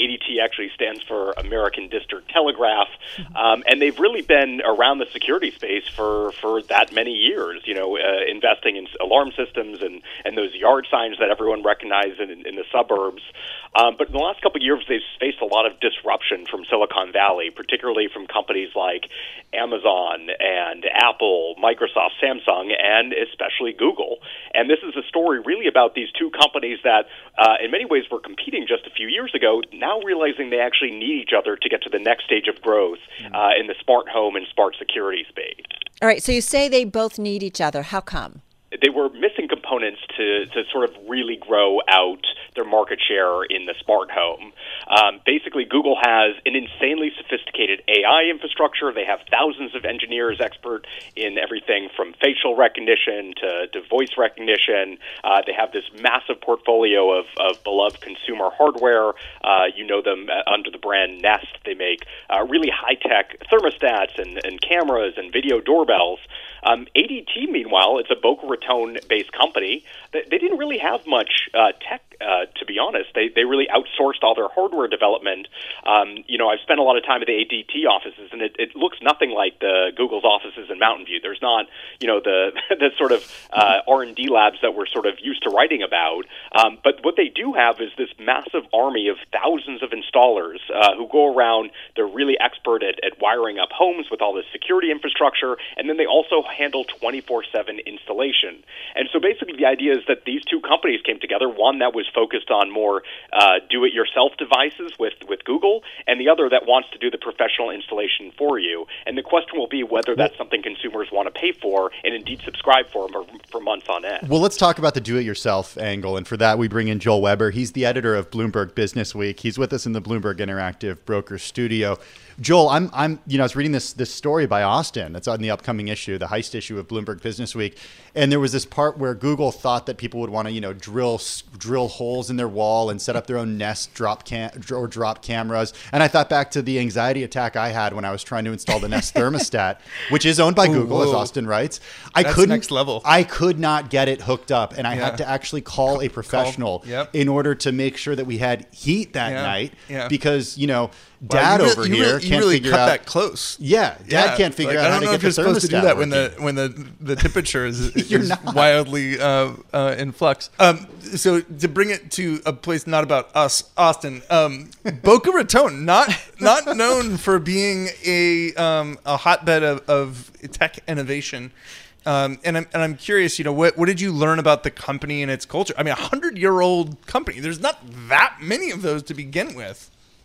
A D T actually stands for American District Telegraph, um, and they've really been around the security space for, for that many years, you know, uh, investing in alarm systems and, and those yard signs that everyone recognizes in, in the suburbs. Um, but in the last couple of years, they've faced a lot of disruption from Silicon Valley, particularly from companies like Amazon and Apple, Microsoft, Samsung, and especially Google. And this is a story really about these two companies that, uh, in many ways, were competing just a few years ago, now realizing they actually need each other to get to the next stage of growth uh, in the smart home and smart security space. All right, so you say they both need each other. How come? They were missing components to, to sort of really grow out their market share in the smart home. Um, basically, Google has an insanely sophisticated A I infrastructure. They have thousands of engineers expert in everything from facial recognition to, to voice recognition. Uh, they have this massive portfolio of, of beloved consumer hardware. Uh, you know them under the brand Nest. They make uh, really high-tech thermostats and, and cameras and video doorbells. Um, A D T, meanwhile, it's a Boca Raton-based company. They, they didn't really have much uh, tech, uh, to be honest. They they really outsourced all their hardware development. Um, you know, I've spent a lot of time at the A D T offices, and it, it looks nothing like the Google's offices in Mountain View. There's not, you know, the the sort of uh, R and D labs that we're sort of used to writing about. Um, but what they do have is this massive army of thousands of installers uh, who go around. They're really expert at, at wiring up homes with all this security infrastructure, and then they also handle twenty-four seven installation. And so basically the idea is that these two companies came together, one that was focused on more uh, do-it-yourself devices with, with Google, and the other that wants to do the professional installation for you. And the question will be whether that's something consumers want to pay for and indeed subscribe for for, for months on end. Well, let's talk about the do-it-yourself angle, and for that we bring in Joel Weber. He's the editor of Bloomberg Business Week. He's with us in the Bloomberg Interactive Broker Studio. Joel, I'm, I'm, you know, I was reading this this story by Austin. It's on the upcoming issue, the heist issue of Bloomberg Business Week, and there was this part where Google thought that people would want to, you know, drill drill holes in their wall and set up their own Nest drop cam or drop cameras. And I thought back to the anxiety attack I had when I was trying to install the Nest thermostat, which is owned by Ooh, Google, whoa. as Austin writes. I That's couldn't, next level. I could not get it hooked up, and I yeah. had to actually call a professional call. Yep. in order to make sure that we had heat that yeah. night yeah. because, you know, Dad wow, you over really, here you really, can't you really figure cut out that close. Yeah, Dad yeah. can't figure like, out how to I don't know get if you're the supposed to do that when working. the when the the temperature is, is wildly uh, uh, in flux. Um, so to bring it to a place not about us, Austin, um, Boca Raton, not not known for being a um, a hotbed of, of tech innovation. Um, and I'm and I'm curious, you know, what what did you learn about the company and its culture? I mean, a hundred year old company. There's not that many of those to begin with.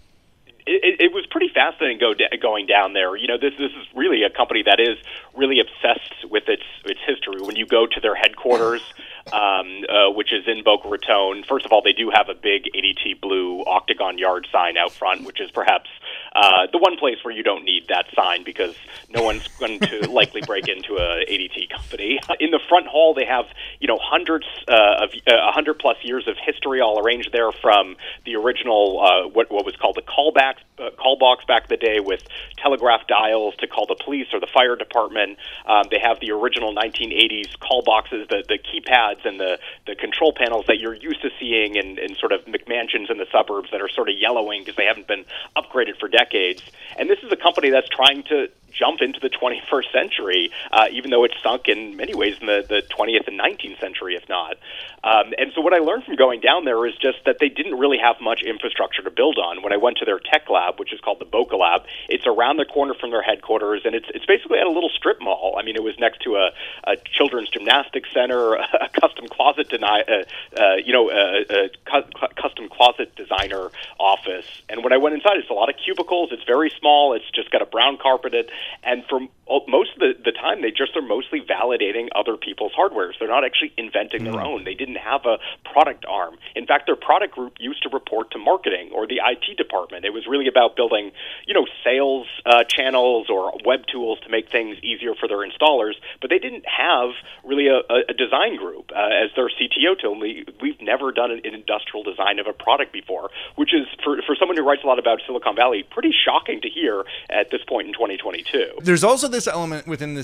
It, it was pretty fascinating go, going down there. You know, this this is really a company that is really obsessed with its its history. When you go to their headquarters, um, uh, which is in Boca Raton, first of all, they do have a big A D T blue octagon yard sign out front, which is perhaps uh, the one place where you don't need that sign because no one's going to likely break into a A D T company. In the front hall, they have, you know, hundreds uh, of a uh, hundred plus years of history all arranged there, from the original uh, what what was called the callback uh, call box back in the day with telegraph dials to call the police or the fire department. Um, they have the original nineteen eighties call boxes, the the keypads and the the control panels that you're used to seeing in, in sort of McMansions in the suburbs that are sort of yellowing because they haven't been upgraded for decades. And this is a company that's trying to jump into the twenty-first century, uh, even though it's sunk in many ways in the, the twentieth and nineteenth century, if not. Um, and so what I learned from going down there is just that they didn't really have much infrastructure to build on. When I went to their tech lab, which is called the Boca Lab, it's around the corner from their headquarters, and it's it's basically at a little strip mall. I mean, it was next to a, a children's gymnastics center, a custom closet, deni- uh, uh, you know, a, a cu- custom closet designer office. And when I went inside, it's a lot of cubicles. It's very small. It's just got a brown carpeted. And for most of the, the time, they just are mostly validating other people's hardwares. They're not actually inventing their own. They didn't have a product arm. In fact, their product group used to report to marketing or the I T department. It was really about building, you know, sales uh, channels or web tools to make things easier for their installers. But they didn't have really a, a design group. Uh, as their C T O told me, we've never done an industrial design of a product before, which is, for, for someone who writes a lot about Silicon Valley, pretty shocking to hear at this point in twenty twenty-two. There's also this element within the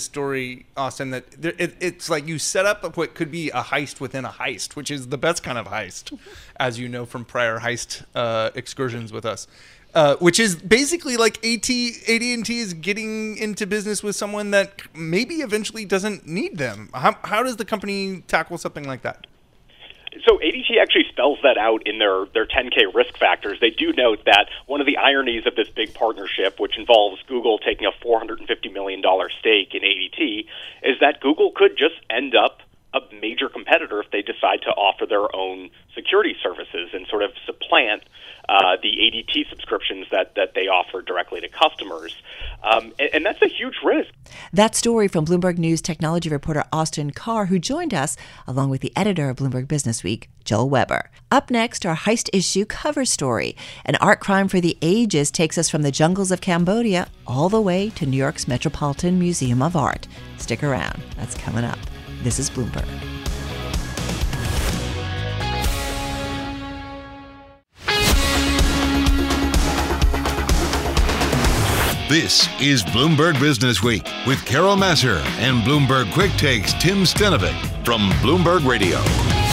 this story, Austin, that there, it, it's like you set up what could be a heist within a heist, which is the best kind of heist, as you know from prior heist uh, excursions with us. Uh, which is basically like A T, A T and T is getting into business with someone that maybe eventually doesn't need them. How, how does the company tackle something like that? So A T T actually spells that out in their, their ten K risk factors. They do note that one of the ironies of this big partnership, which involves Google taking a four hundred fifty million dollars stake in A T T, is that Google could just end up a major competitor if they decide to offer their own security services and sort of supplant uh, the A D T subscriptions that, that they offer directly to customers. Um, and, and that's a huge risk. That story from Bloomberg News technology reporter Austin Carr, who joined us, along with the editor of Bloomberg Business Week, Joel Weber. Up next, our heist issue cover story. An art crime for the ages takes us from the jungles of Cambodia all the way to New York's Metropolitan Museum of Art. Stick around. That's coming up. This is Bloomberg. This is Bloomberg Business Week with Carol Massar and Bloomberg Quick Takes Tim Stenovec from Bloomberg Radio.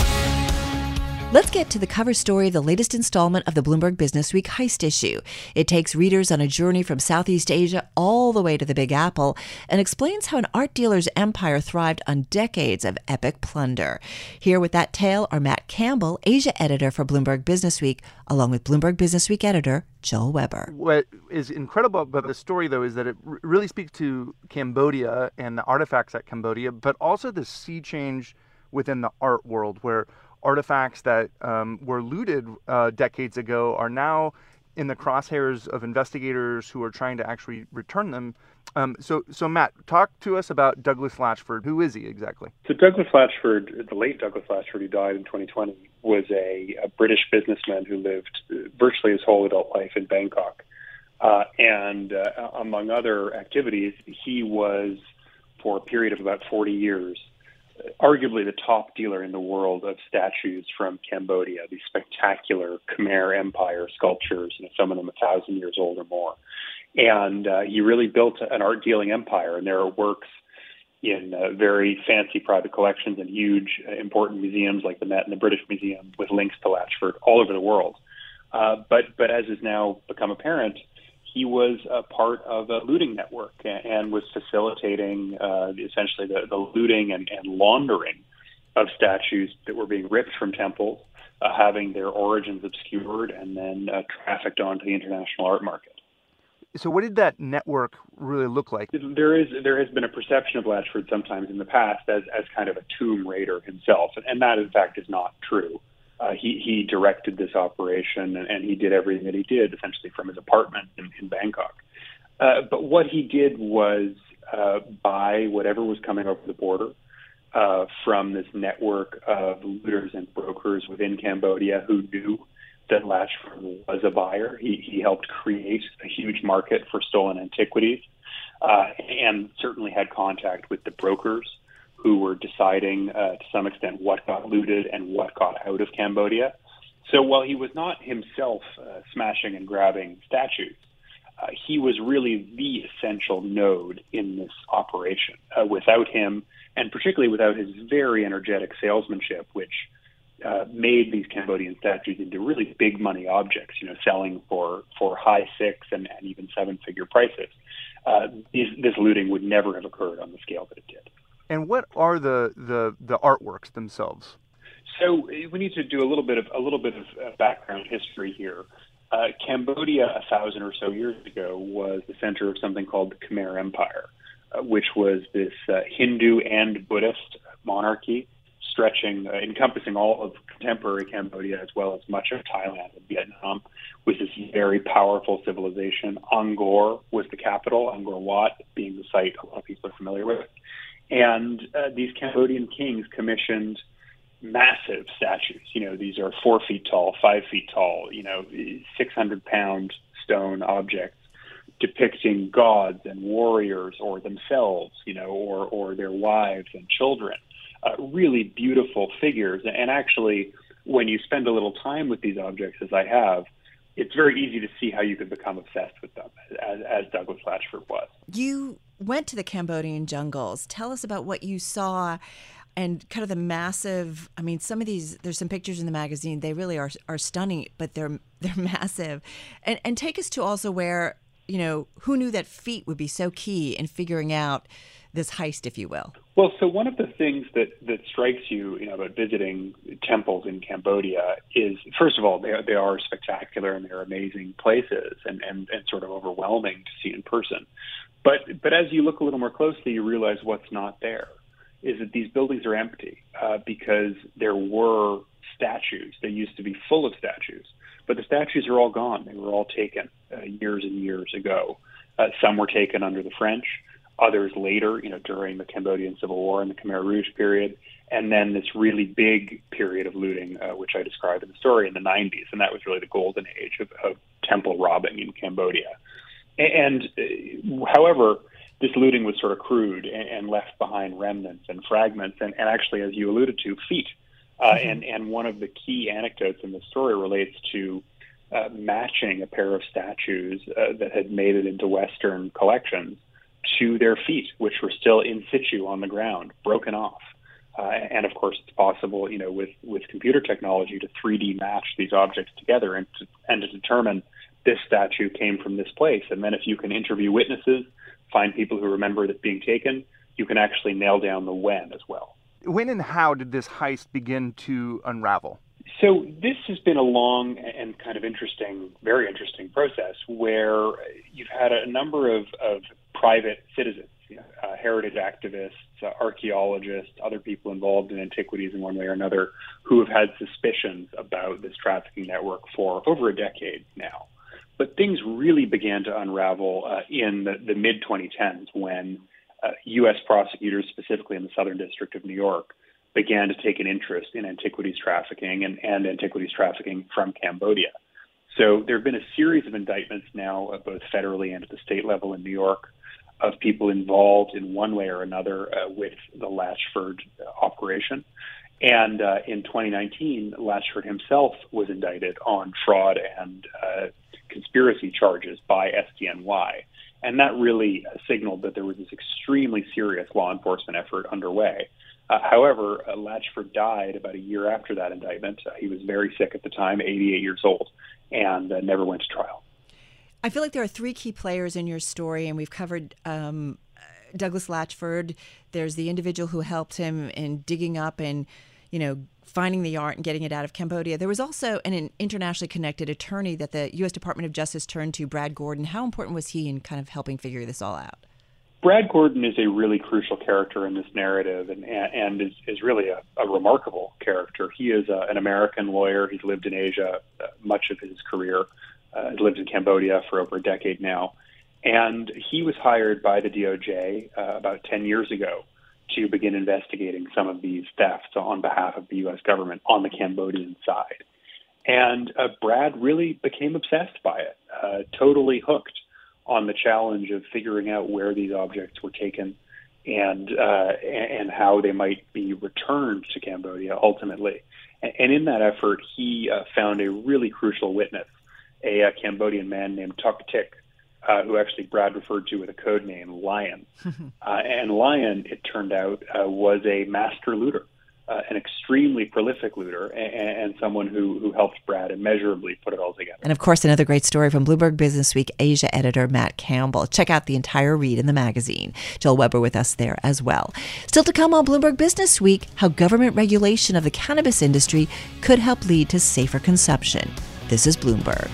Let's get to the cover story of the latest installment of the Bloomberg Business Week heist issue. It takes readers on a journey from Southeast Asia all the way to the Big Apple and explains how an art dealer's empire thrived on decades of epic plunder. Here with that tale are Matt Campbell, Asia editor for Bloomberg Business Week, along with Bloomberg Business Week editor Joel Weber. What is incredible about the story, though, is that it r- really speaks to Cambodia and the artifacts at Cambodia, but also the sea change within the art world, where artifacts that um, were looted uh, decades ago are now in the crosshairs of investigators who are trying to actually return them. Um, so, so Matt, talk to us about Douglas Latchford. Who is he exactly? So Douglas Latchford, the late Douglas Latchford, who died in twenty twenty, was a, a British businessman who lived virtually his whole adult life in Bangkok. Uh, and uh, among other activities, he was, for a period of about forty years, arguably the top dealer in the world of statues from Cambodia, these spectacular Khmer Empire sculptures, you know, some of them a thousand years old or more. And uh, he really built an art dealing empire, and there are works in uh, very fancy private collections and huge uh, important museums like the Met and the British Museum with links to Latchford all over the world. Uh, but, but as has now become apparent, he was a part of a looting network and was facilitating uh, essentially the, the looting and, and laundering of statues that were being ripped from temples, uh, having their origins obscured, and then uh, trafficked onto the international art market. So what did that network really look like? There is there has been a perception of Latchford sometimes in the past as, as kind of a tomb raider himself, and that in fact is not true. Uh, he, he directed this operation, and, and he did everything that he did, essentially from his apartment in, in Bangkok. Uh, but what he did was uh, buy whatever was coming over the border uh, from this network of looters and brokers within Cambodia who knew that Latchford was a buyer. He, he helped create a huge market for stolen antiquities uh, and certainly had contact with the brokers who were deciding uh, to some extent what got looted and what got out of Cambodia. So while he was not himself uh, smashing and grabbing statues, uh, he was really the essential node in this operation. Uh, without him, and particularly without his very energetic salesmanship, which uh, made these Cambodian statues into really big money objects, you know, selling for, for high six and, and even seven-figure prices, uh, these, this looting would never have occurred on the scale that it did. And what are the, the, the artworks themselves? So we need to do a little bit of a little bit of uh, background history here. Uh, Cambodia, a thousand or so years ago, was the center of something called the Khmer Empire, uh, which was this uh, Hindu and Buddhist monarchy, stretching, uh, encompassing all of contemporary Cambodia as well as much of Thailand and Vietnam, was this very powerful civilization. Angkor was the capital, Angkor Wat being the site a lot of people are familiar with. And uh, these Cambodian kings commissioned massive statues. You know, these are four feet tall, five feet tall, you know, six hundred pound stone objects depicting gods and warriors or themselves, you know, or, or their wives and children. Uh, really beautiful figures. And actually, when you spend a little time with these objects, as I have, it's very easy to see how you could become obsessed with them, as, as Douglas Latchford was. You went to the Cambodian jungles. Tell us about what you saw and kind of the massive, I mean, some of these, there's some pictures in the magazine, they really are are stunning, but they're they're massive. And and take us to also where, you know, who knew that feet would be so key in figuring out this heist, if you will? Well, so one of the things that, that strikes you, you know, about visiting temples in Cambodia is, first of all, they are, they are spectacular and they're amazing places and, and, and sort of overwhelming to see in person. But but as you look a little more closely, you realize what's not there is that these buildings are empty uh, because there were statues. They used to be full of statues, but the statues are all gone. They were all taken uh, years and years ago. Uh, some were taken under the French, others later, you know, during the Cambodian Civil War and the Khmer Rouge period, and then this really big period of looting, uh, which I described in the story in the nineties, and that was really the golden age of, of temple robbing in Cambodia. And, uh, however, this looting was sort of crude and, and left behind remnants and fragments, and, and actually, as you alluded to, feet. Uh, mm-hmm. and, and one of the key anecdotes in the story relates to uh, matching a pair of statues uh, that had made it into Western collections to their feet, which were still in situ on the ground, broken off. Uh, and of course, it's possible, you know, with, with computer technology to three D match these objects together and to, and to determine this statue came from this place. And then if you can interview witnesses, find people who remember it being taken, you can actually nail down the when as well. When and how did this heist begin to unravel? So this has been a long and kind of interesting, very interesting process where you've had a number of, of private citizens, you know, uh, heritage activists, uh, archaeologists, other people involved in antiquities in one way or another who have had suspicions about this trafficking network for over a decade now. But things really began to unravel uh, in the, the mid twenty tens when uh, U S prosecutors, specifically in the Southern District of New York, began to take an interest in antiquities trafficking and, and antiquities trafficking from Cambodia. So there have been a series of indictments now, uh, both federally and at the state level in New York, of people involved in one way or another uh, with the Latchford uh, operation. And uh, in twenty nineteen, Latchford himself was indicted on fraud and uh, conspiracy charges by S D N Y. And that really uh, signaled that there was this extremely serious law enforcement effort underway. Uh, however, uh, Latchford died about a year after that indictment. Uh, he was very sick at the time, eighty-eight years old, and uh, never went to trial. I feel like there are three key players in your story, and we've covered um, Douglas Latchford. There's the individual who helped him in digging up and, you know, finding the art and getting it out of Cambodia. There was also an, an internationally connected attorney that the U S Department of Justice turned to, Brad Gordon. How important was he in kind of helping figure this all out? Brad Gordon is a really crucial character in this narrative and, and is, is really a, a remarkable character. He is a, an American lawyer. He's lived in Asia uh, much of his career. Uh, he's lived in Cambodia for over a decade now. And he was hired by the D O J uh, about ten years ago to begin investigating some of these thefts on behalf of the U S government on the Cambodian side. And uh, Brad really became obsessed by it, uh, totally hooked on the challenge of figuring out where these objects were taken and uh, and how they might be returned to Cambodia ultimately. And in that effort, he uh, found a really crucial witness, a, a Cambodian man named Tuk Tik, uh, who actually Brad referred to with a code name, Lion. uh, and Lion, it turned out, uh, was a master looter, uh, an extremely prolific looter, and, and someone who, who helped Brad immeasurably put it all together. And of course, another great story from Bloomberg Businessweek Asia editor Matt Campbell. Check out the entire read in the magazine. Joel Weber with us there as well. Still to come on Bloomberg Businessweek, how government regulation of the cannabis industry could help lead to safer consumption. This is Bloomberg.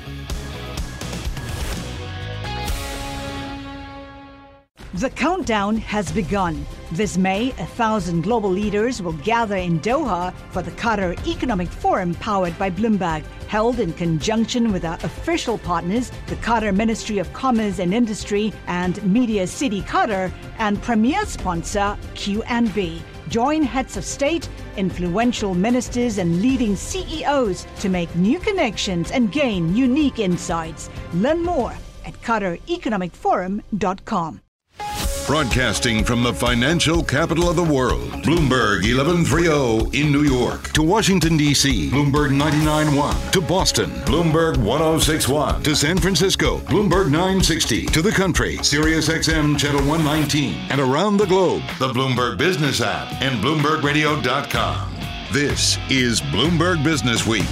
The countdown has begun. This May, a thousand global leaders will gather in Doha for the Qatar Economic Forum powered by Bloomberg, held in conjunction with our official partners, the Qatar Ministry of Commerce and Industry and Media City Qatar, and premier sponsor Q and B. Join heads of state, influential ministers, and leading C E Os to make new connections and gain unique insights. Learn more at qatar economic forum dot com. Broadcasting from the financial capital of the world, Bloomberg eleven thirty in New York. To Washington, D C, Bloomberg ninety-nine point one. To Boston, Bloomberg ten sixty-one. To San Francisco, Bloomberg nine sixty. To the country, Sirius X M Channel one nineteen. And around the globe, the Bloomberg Business app and Bloomberg Radio dot com. This is Bloomberg Business Week.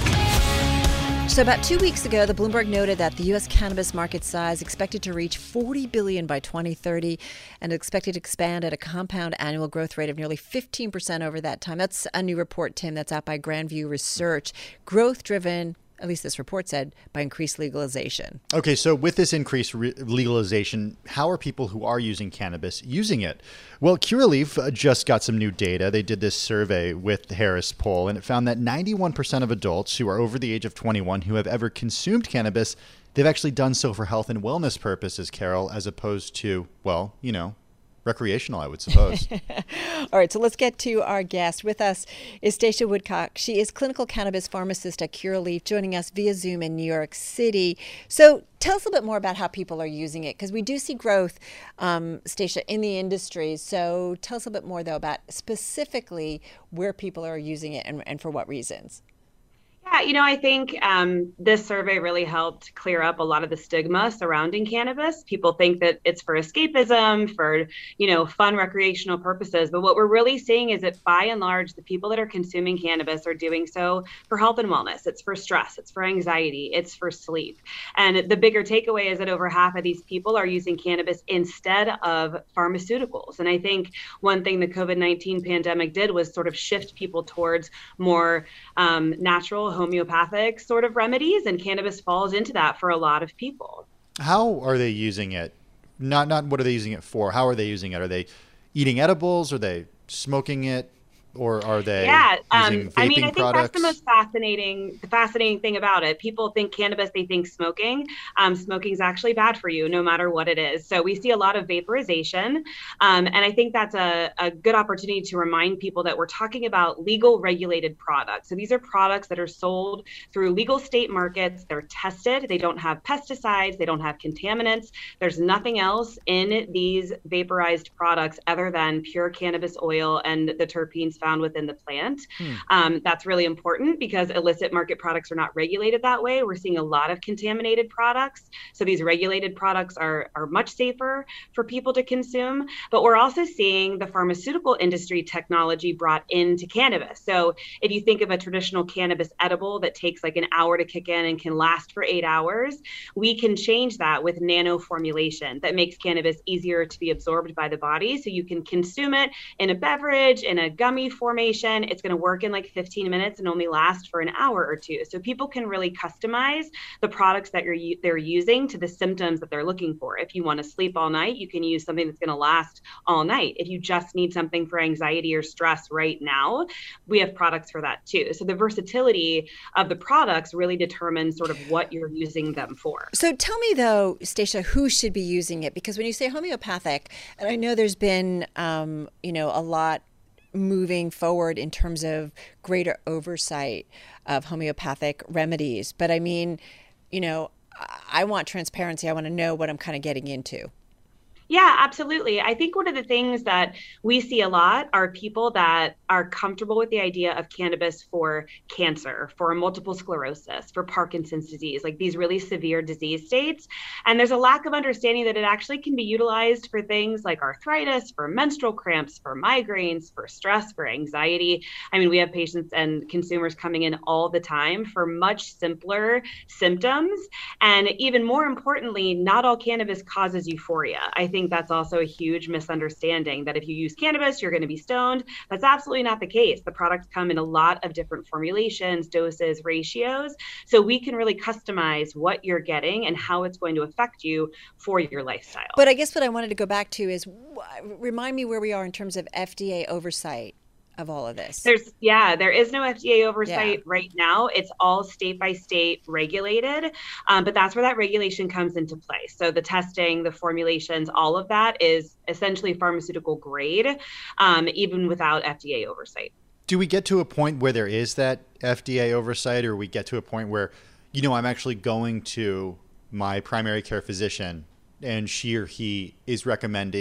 So about two weeks ago, the Bloomberg noted that the U S cannabis market size expected to reach forty billion dollars by twenty thirty and expected to expand at a compound annual growth rate of nearly fifteen percent over that time. That's a new report, Tim, that's out by Grandview Research. Growth driven, at least this report said, by increased legalization. Okay, so with this increased re- legalization, how are people who are using cannabis using it? Well, Curaleaf uh, just got some new data. They did this survey with the Harris Poll, and it found that ninety-one percent of adults who are over the age of twenty-one who have ever consumed cannabis, they've actually done so for health and wellness purposes, Carol, as opposed to, well, you know, recreational, I would suppose. All right, so let's get to our guest. With us is Stacia Woodcock. She is clinical cannabis pharmacist at Curaleaf, joining us via Zoom in New York City. So tell us a bit more about how people are using it, because we do see growth, um, Stacia, in the industry. So tell us a bit more, though, about specifically where people are using it and, and for what reasons. Yeah, you know, I think um, this survey really helped clear up a lot of the stigma surrounding cannabis. People think that it's for escapism, for, you know, fun recreational purposes. But what we're really seeing is that by and large, the people that are consuming cannabis are doing so for health and wellness. It's for stress. It's for anxiety. It's for sleep. And the bigger takeaway is that over half of these people are using cannabis instead of pharmaceuticals. And I think one thing the COVID nineteen pandemic did was sort of shift people towards more um, natural, homeopathic sort of remedies, and cannabis falls into that for a lot of people. How are they using it? Not not what are they using it for? How are they using it? Are they eating edibles? Are they smoking it? Or are they yeah, um, using vaping I mean, I think products? that's the most fascinating, the fascinating thing about it. People think cannabis, they think smoking. Um, smoking is actually bad for you, no matter what it is. So we see a lot of vaporization. Um, and I think that's a, a good opportunity to remind people that we're talking about legal regulated products. So these are products that are sold through legal state markets. They're tested. They don't have pesticides. They don't have contaminants. There's nothing else in these vaporized products other than pure cannabis oil and the terpenes found within the plant. Hmm. Um, that's really important because illicit market products are not regulated that way. We're seeing a lot of contaminated products. So these regulated products are, are much safer for people to consume. But we're also seeing the pharmaceutical industry technology brought into cannabis. So if you think of a traditional cannabis edible that takes like an hour to kick in and can last for eight hours, we can change that with nano formulation that makes cannabis easier to be absorbed by the body. So you can consume it in a beverage, in a gummy formation. It's going to work in like fifteen minutes and only last for an hour or two. So people can really customize the products that you're they're using to the symptoms that they're looking for. If you want to sleep all night, you can use something that's going to last all night. If you just need something for anxiety or stress right now, we have products for that too. So the versatility of the products really determines sort of what you're using them for. So tell me though, Stacia, who should be using it? Because when you say homeopathic, and I know there's been, um, you know, a lot moving forward in terms of greater oversight of homeopathic remedies. But I mean, you know, I want transparency. I want to know what I'm kind of getting into. Yeah, absolutely. I think one of the things that we see a lot are people that are comfortable with the idea of cannabis for cancer, for multiple sclerosis, for Parkinson's disease, like these really severe disease states. And there's a lack of understanding that it actually can be utilized for things like arthritis, for menstrual cramps, for migraines, for stress, for anxiety. I mean, we have patients and consumers coming in all the time for much simpler symptoms. And even more importantly, not all cannabis causes euphoria. I think that's also a huge misunderstanding that if you use cannabis, you're going to be stoned. That's absolutely not the case. The products come in a lot of different formulations, doses, ratios. So we can really customize what you're getting and how it's going to affect you for your lifestyle. But I guess what I wanted to go back to is remind me where we are in terms of F D A oversight of all of this. There's, yeah, there is no F D A oversight yeah. right now. It's all state by state regulated, um, but that's where that regulation comes into play. So the testing, the formulations, all of that is essentially pharmaceutical grade, um, even without F D A oversight. Do we get to a point where there is that F D A oversight, or we get to a point where, you know, I'm actually going to my primary care physician and she or he is recommending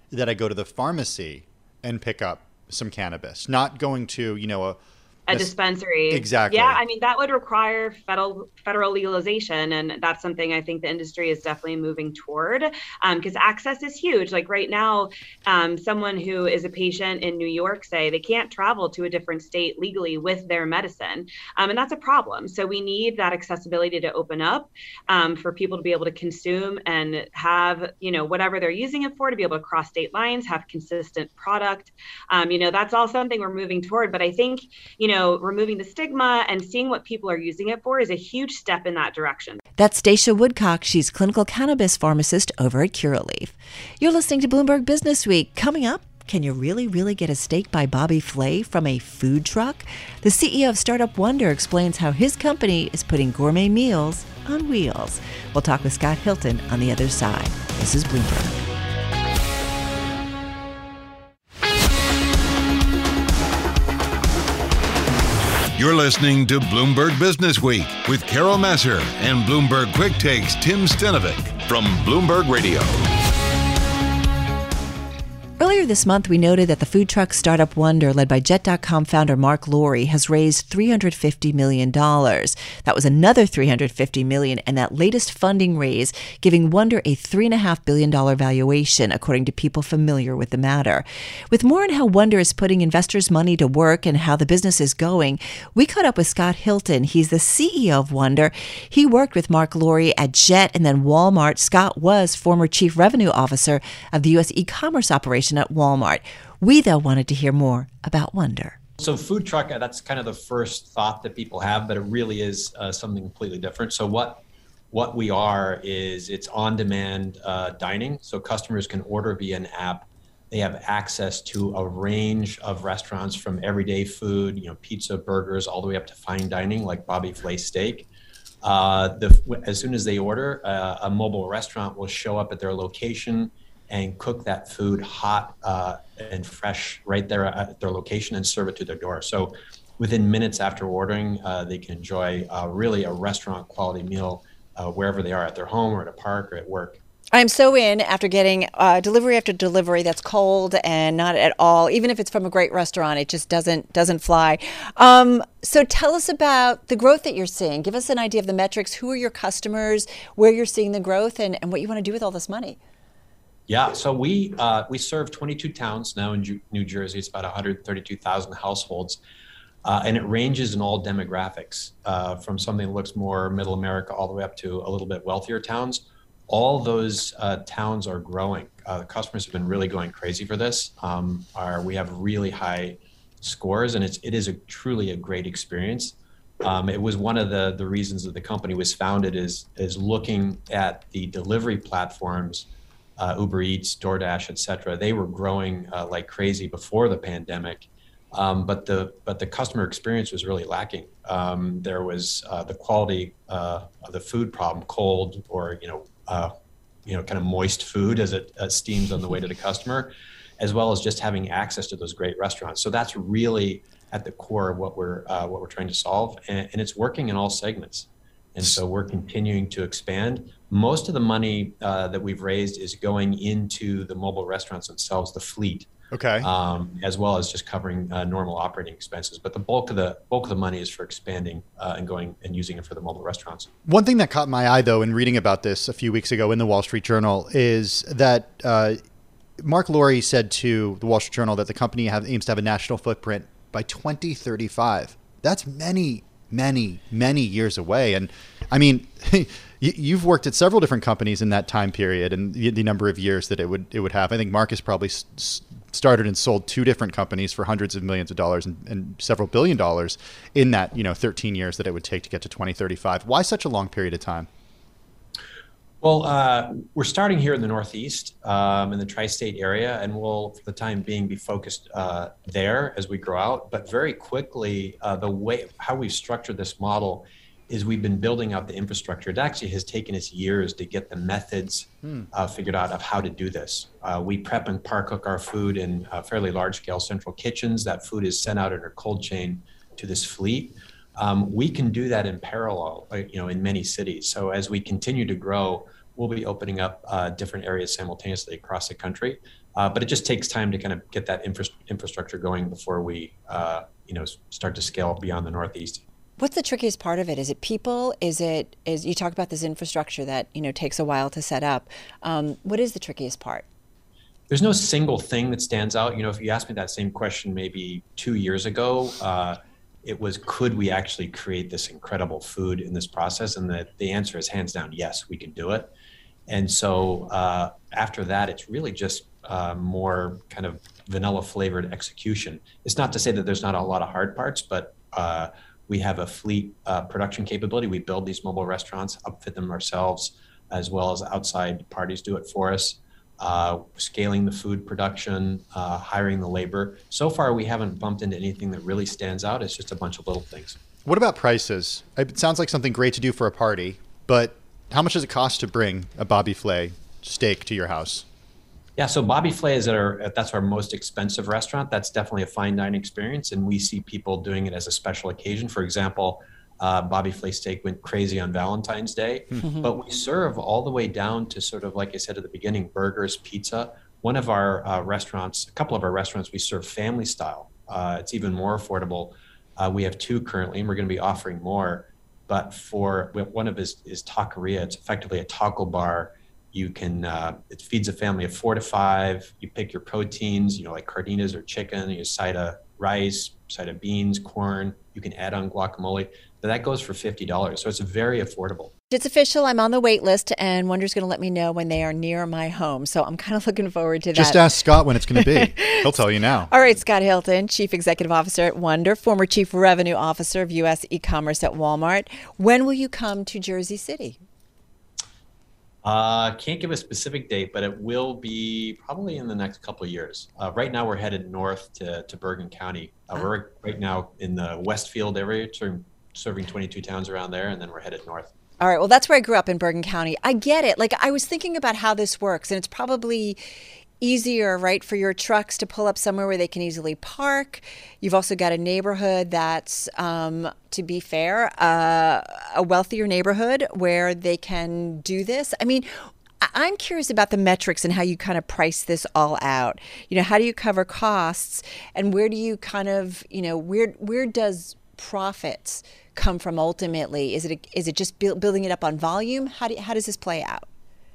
that I go to the pharmacy and pick up some cannabis, not going to, you know, a A dispensary. Exactly. Yeah, I mean, that would require federal federal legalization. And that's something I think the industry is definitely moving toward, because um, access is huge. Like right now, um, someone who is a patient in New York, say, they can't travel to a different state legally with their medicine. Um, and that's a problem. So we need that accessibility to open up um, for people to be able to consume and have, you know, whatever they're using it for, to be able to cross state lines, have consistent product. Um, you know, that's all something we're moving toward. But I think, you know, removing the stigma and seeing what people are using it for is a huge step in that direction. That's Stacia Woodcock. She's clinical cannabis pharmacist over at Curaleaf. You're listening to Bloomberg Business Week. Coming up, can you really, really get a steak by Bobby Flay from a food truck? The C E O of Startup Wonder explains how his company is putting gourmet meals on wheels. We'll talk with Scott Hilton on the other side. This is Bloomberg. You're listening to Bloomberg Business Week with Carol Massar and Bloomberg Quick Takes Tim Stenovec from Bloomberg Radio. Earlier this month, we noted that the food truck startup Wonder, led by Jet dot com founder Mark Lowry, has raised three hundred fifty million dollars. That was another three hundred fifty million dollars, and that latest funding raise giving Wonder a three point five billion dollars valuation, according to people familiar with the matter. With more on how Wonder is putting investors' money to work and how the business is going, we caught up with Scott Hilton. He's the C E O of Wonder. He worked with Mark Lowry at Jet and then Walmart. Scott was former chief revenue officer of the U S e-commerce operation at Walmart. We, though, wanted to hear more about Wonder. So food truck, that's kind of the first thought that people have, but it really is uh, something completely different. So what what we are is it's on-demand uh, dining. So customers can order via an app. They have access to a range of restaurants, from everyday food, you know, pizza, burgers, all the way up to fine dining like Bobby Flay steak. Uh, the, as soon as they order, uh, a mobile restaurant will show up at their location and cook that food hot uh, and fresh right there at their location and serve it to their door. So within minutes after ordering, uh, they can enjoy uh, really a restaurant quality meal uh, wherever they are, at their home or at a park or at work. I'm so in after getting uh, delivery after delivery that's cold and not at all, even if it's from a great restaurant, it just doesn't doesn't fly. Um, so tell us about the growth that you're seeing. Give us an idea of the metrics. Who are your customers, where you're seeing the growth, and, and what you want to do with all this money. Yeah, so we uh, we serve twenty-two towns now in Ju- New Jersey. It's about one hundred thirty-two thousand households, uh, and it ranges in all demographics, uh, from something that looks more middle America all the way up to a little bit wealthier towns. All those uh, towns are growing. Uh, the customers have been really going crazy for this. Um, our, we have really high scores, and it's it is a truly a great experience. Um, it was one of the the reasons that the company was founded, is is looking at the delivery platforms. Uh, Uber Eats, DoorDash, et cetera. They were growing uh, like crazy before the pandemic, um, but the but the customer experience was really lacking. Um, there was uh, the quality uh, of the food problem, cold or you know uh, you know kind of moist food as it uh, steams on the way to the customer, as well as just having access to those great restaurants. So that's really at the core of what we're uh, what we're trying to solve, and, and it's working in all segments. And so we're continuing to expand. Most of the money uh, that we've raised is going into the mobile restaurants themselves, the fleet. Okay. Um, as well as just covering uh, normal operating expenses. But the bulk of the bulk of the money is for expanding uh, and going and using it for the mobile restaurants. One thing that caught my eye, though, in reading about this a few weeks ago in the Wall Street Journal is that uh, Mark Lowry said to the Wall Street Journal that the company have, aims to have a national footprint by twenty thirty-five. That's many many, many years away. And I mean, you've worked at several different companies in that time period and the, the number of years that it would it would have. I think Marcus probably s- started and sold two different companies for hundreds of millions of dollars and, and several billion dollars in that, you know, thirteen years that it would take to get to twenty thirty-five. Why such a long period of time? Well, uh, we're starting here in the Northeast, um, in the tri-state area, and we'll, for the time being, be focused uh, there as we grow out. But very quickly, uh, the way how we've structured this model is we've been building out the infrastructure. It actually has taken us years to get the methods hmm. uh, figured out of how to do this. Uh, we prep and par cook our food in uh, fairly large-scale central kitchens. That food is sent out in our cold chain to this fleet. Um, we can do that in parallel, you know, in many cities. So as we continue to grow, we'll be opening up uh, different areas simultaneously across the country. Uh, but it just takes time to kind of get that infra- infrastructure going before we, uh, you know, start to scale beyond the Northeast. What's the trickiest part of it? Is it people? Is it, is you talk about this infrastructure that, you know, takes a while to set up. Um, what is the trickiest part? There's no single thing that stands out. You know, if you asked me that same question maybe two years ago, uh, it was, could we actually create this incredible food in this process? And the, the answer is hands down, yes, we can do it. And so uh, after that, it's really just uh, more kind of vanilla flavored execution. It's not to say that there's not a lot of hard parts, but uh, we have a fleet uh, production capability. We build these mobile restaurants, upfit them ourselves, as well as outside parties do it for us. Uh, scaling the food production, uh, hiring the labor. So far, we haven't bumped into anything that really stands out. It's just a bunch of little things. What about prices? It sounds like something great to do for a party, but how much does it cost to bring a Bobby Flay steak to your house? Yeah, so Bobby Flay is at our, that's our most expensive restaurant. That's definitely a fine dining experience, and we see people doing it as a special occasion. For example, uh, Bobby Flay steak went crazy on Valentine's Day, mm-hmm. but we serve all the way down to sort of, like I said at the beginning, burgers, pizza. One of our uh, restaurants, a couple of our restaurants, we serve family style. Uh, it's even more affordable. Uh, we have two currently, and we're going to be offering more. But for one of is is taqueria. It's effectively a taco bar. You can, uh, it feeds a family of four to five. You pick your proteins, you know, like carnitas or chicken, you side of rice, side of beans, corn. You can add on guacamole. But that goes for fifty dollars. So it's very affordable. It's official. I'm on the wait list, and Wonder's going to let me know when they are near my home. So I'm kind of looking forward to that. Just ask Scott when it's going to be. He'll tell you now. All right, Scott Hilton, Chief Executive Officer at Wonder, former Chief Revenue Officer of U S e-commerce at Walmart. When will you come to Jersey City? Uh, can't give a specific date, but it will be probably in the next couple of years. Uh, right now, we're headed north to, to Bergen County. Uh, oh. We're right now in the Westfield area, serving twenty-two towns around there, and then we're headed north. All right. Well, that's where I grew up in Bergen County. I get it. Like, I was thinking about how this works, and it's probably easier, right, for your trucks to pull up somewhere where they can easily park. You've also got a neighborhood that's, um, to be fair, uh, a wealthier neighborhood where they can do this. I mean, I'm curious about the metrics and how you kind of price this all out. You know, how do you cover costs, and where do you kind of, you know, where where does profits come from ultimately? Is it a, is it just build, building it up on volume? How do how does this play out?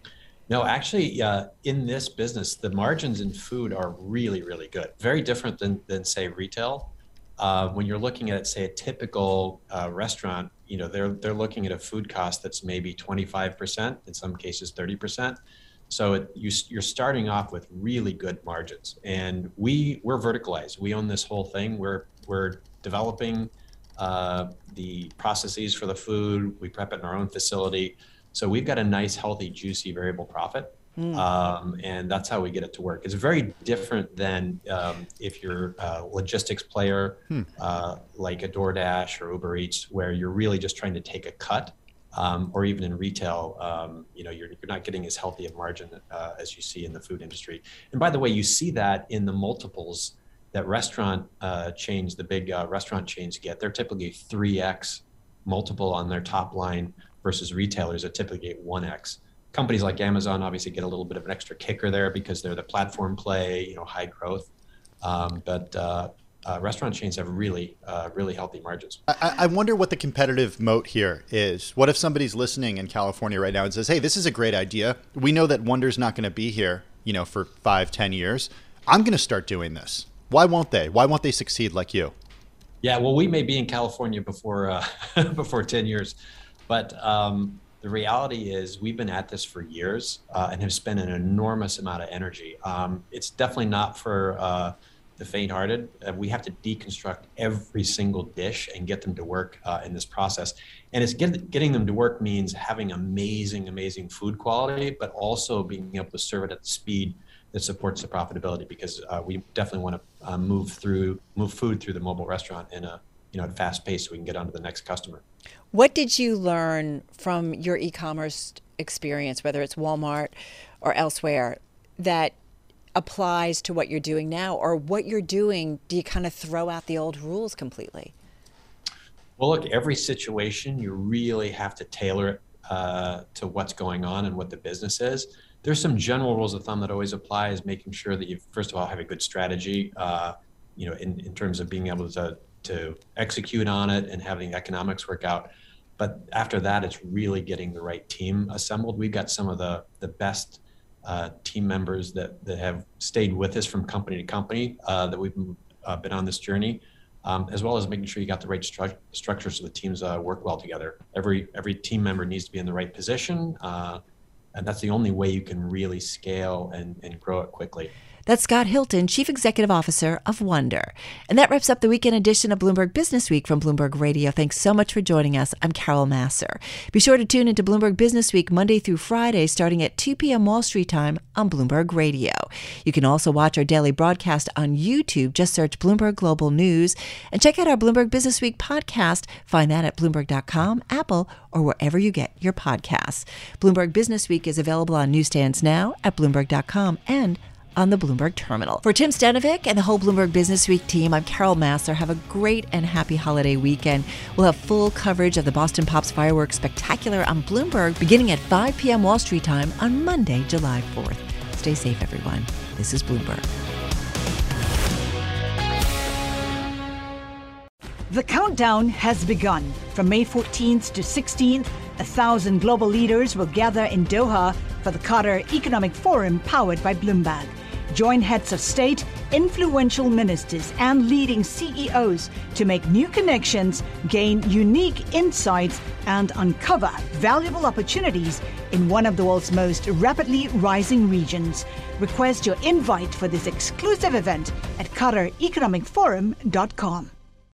No, actually, uh, in this business, the margins in food are really, really good. Very different than, than say, retail. Uh, when you're looking at, say, a typical uh, restaurant, you know, they're they're looking at a food cost that's maybe twenty-five percent, in some cases thirty percent. So it, you, you're starting off with really good margins. And we, we're verticalized. We own this whole thing. We're, we're developing uh, the processes for the food. We prep it in our own facility. So we've got a nice, healthy, juicy variable profit, mm. um, and that's how we get it to work. It's very different than um, if you're a logistics player hmm. uh, like a DoorDash or Uber Eats, where you're really just trying to take a cut, um, or even in retail, um, you know, you're, you're not getting as healthy a margin uh, as you see in the food industry. And by the way, you see that in the multiples that restaurant uh, chains, the big uh, restaurant chains get. They're typically three X multiple on their top line, versus retailers that typically get one X. Companies like Amazon obviously get a little bit of an extra kicker there because they're the platform play, you know, high growth. Um, but uh, uh, restaurant chains have really, uh, really healthy margins. I, I wonder what the competitive moat here is. What if somebody's listening in California right now and says, hey, this is a great idea. We know that Wonder's not going to be here, you know, for five, ten years. I'm going to start doing this. Why won't they? Why won't they succeed like you? Yeah, well, we may be in California before uh, before ten years. But um, the reality is we've been at this for years uh, and have spent an enormous amount of energy. Um, it's definitely not for uh, the faint-hearted. Uh, we have to deconstruct every single dish and get them to work uh, in this process. And it's get, getting them to work means having amazing, amazing food quality, but also being able to serve it at the speed that supports the profitability, because uh, we definitely want to uh, move through move food through the mobile restaurant in a you know at a fast pace so we can get on to the next customer. What did you learn from your e-commerce experience, whether it's Walmart or elsewhere, that applies to what you're doing now? Or what you're doing, do you kind of throw out the old rules completely? Well, look, every situation, you really have to tailor it uh, to what's going on and what the business is. There's some general rules of thumb that always apply, is making sure that you, first of all, have a good strategy, uh, you know, in, in terms of being able to, to execute on it and having the economics work out. But after that, it's really getting the right team assembled. We've got some of the, the best uh, team members that, that have stayed with us from company to company uh, that we've uh, been on this journey, um, as well as making sure you got the right stru- structure so the teams uh, work well together. Every, every team member needs to be in the right position. Uh, And that's the only way you can really scale and, and grow it quickly. That's Scott Hilton, Chief Executive Officer of Wonder. And that wraps up the weekend edition of Bloomberg Business Week from Bloomberg Radio. Thanks so much for joining us. I'm Carol Massar. Be sure to tune into Bloomberg Business Week Monday through Friday starting at two p.m. Wall Street time on Bloomberg Radio. You can also watch our daily broadcast on YouTube. Just search Bloomberg Global News and check out our Bloomberg Business Week podcast. Find that at Bloomberg dot com, Apple, or wherever you get your podcasts. Bloomberg Business Week is available on newsstands now at Bloomberg dot com and on the Bloomberg Terminal. For Tim Stanovic and the whole Bloomberg Business Week team, I'm Carol Massar. Have a great and happy holiday weekend. We'll have full coverage of the Boston Pops Fireworks Spectacular on Bloomberg beginning at five p.m. Wall Street time on Monday, July fourth. Stay safe, everyone. This is Bloomberg. The countdown has begun. From May fourteenth to sixteenth, a thousand global leaders will gather in Doha for the Qatar Economic Forum powered by Bloomberg. Join heads of state, influential ministers, and leading C E Os to make new connections, gain unique insights, and uncover valuable opportunities in one of the world's most rapidly rising regions. Request your invite for this exclusive event at Qatar Economic Forum dot com.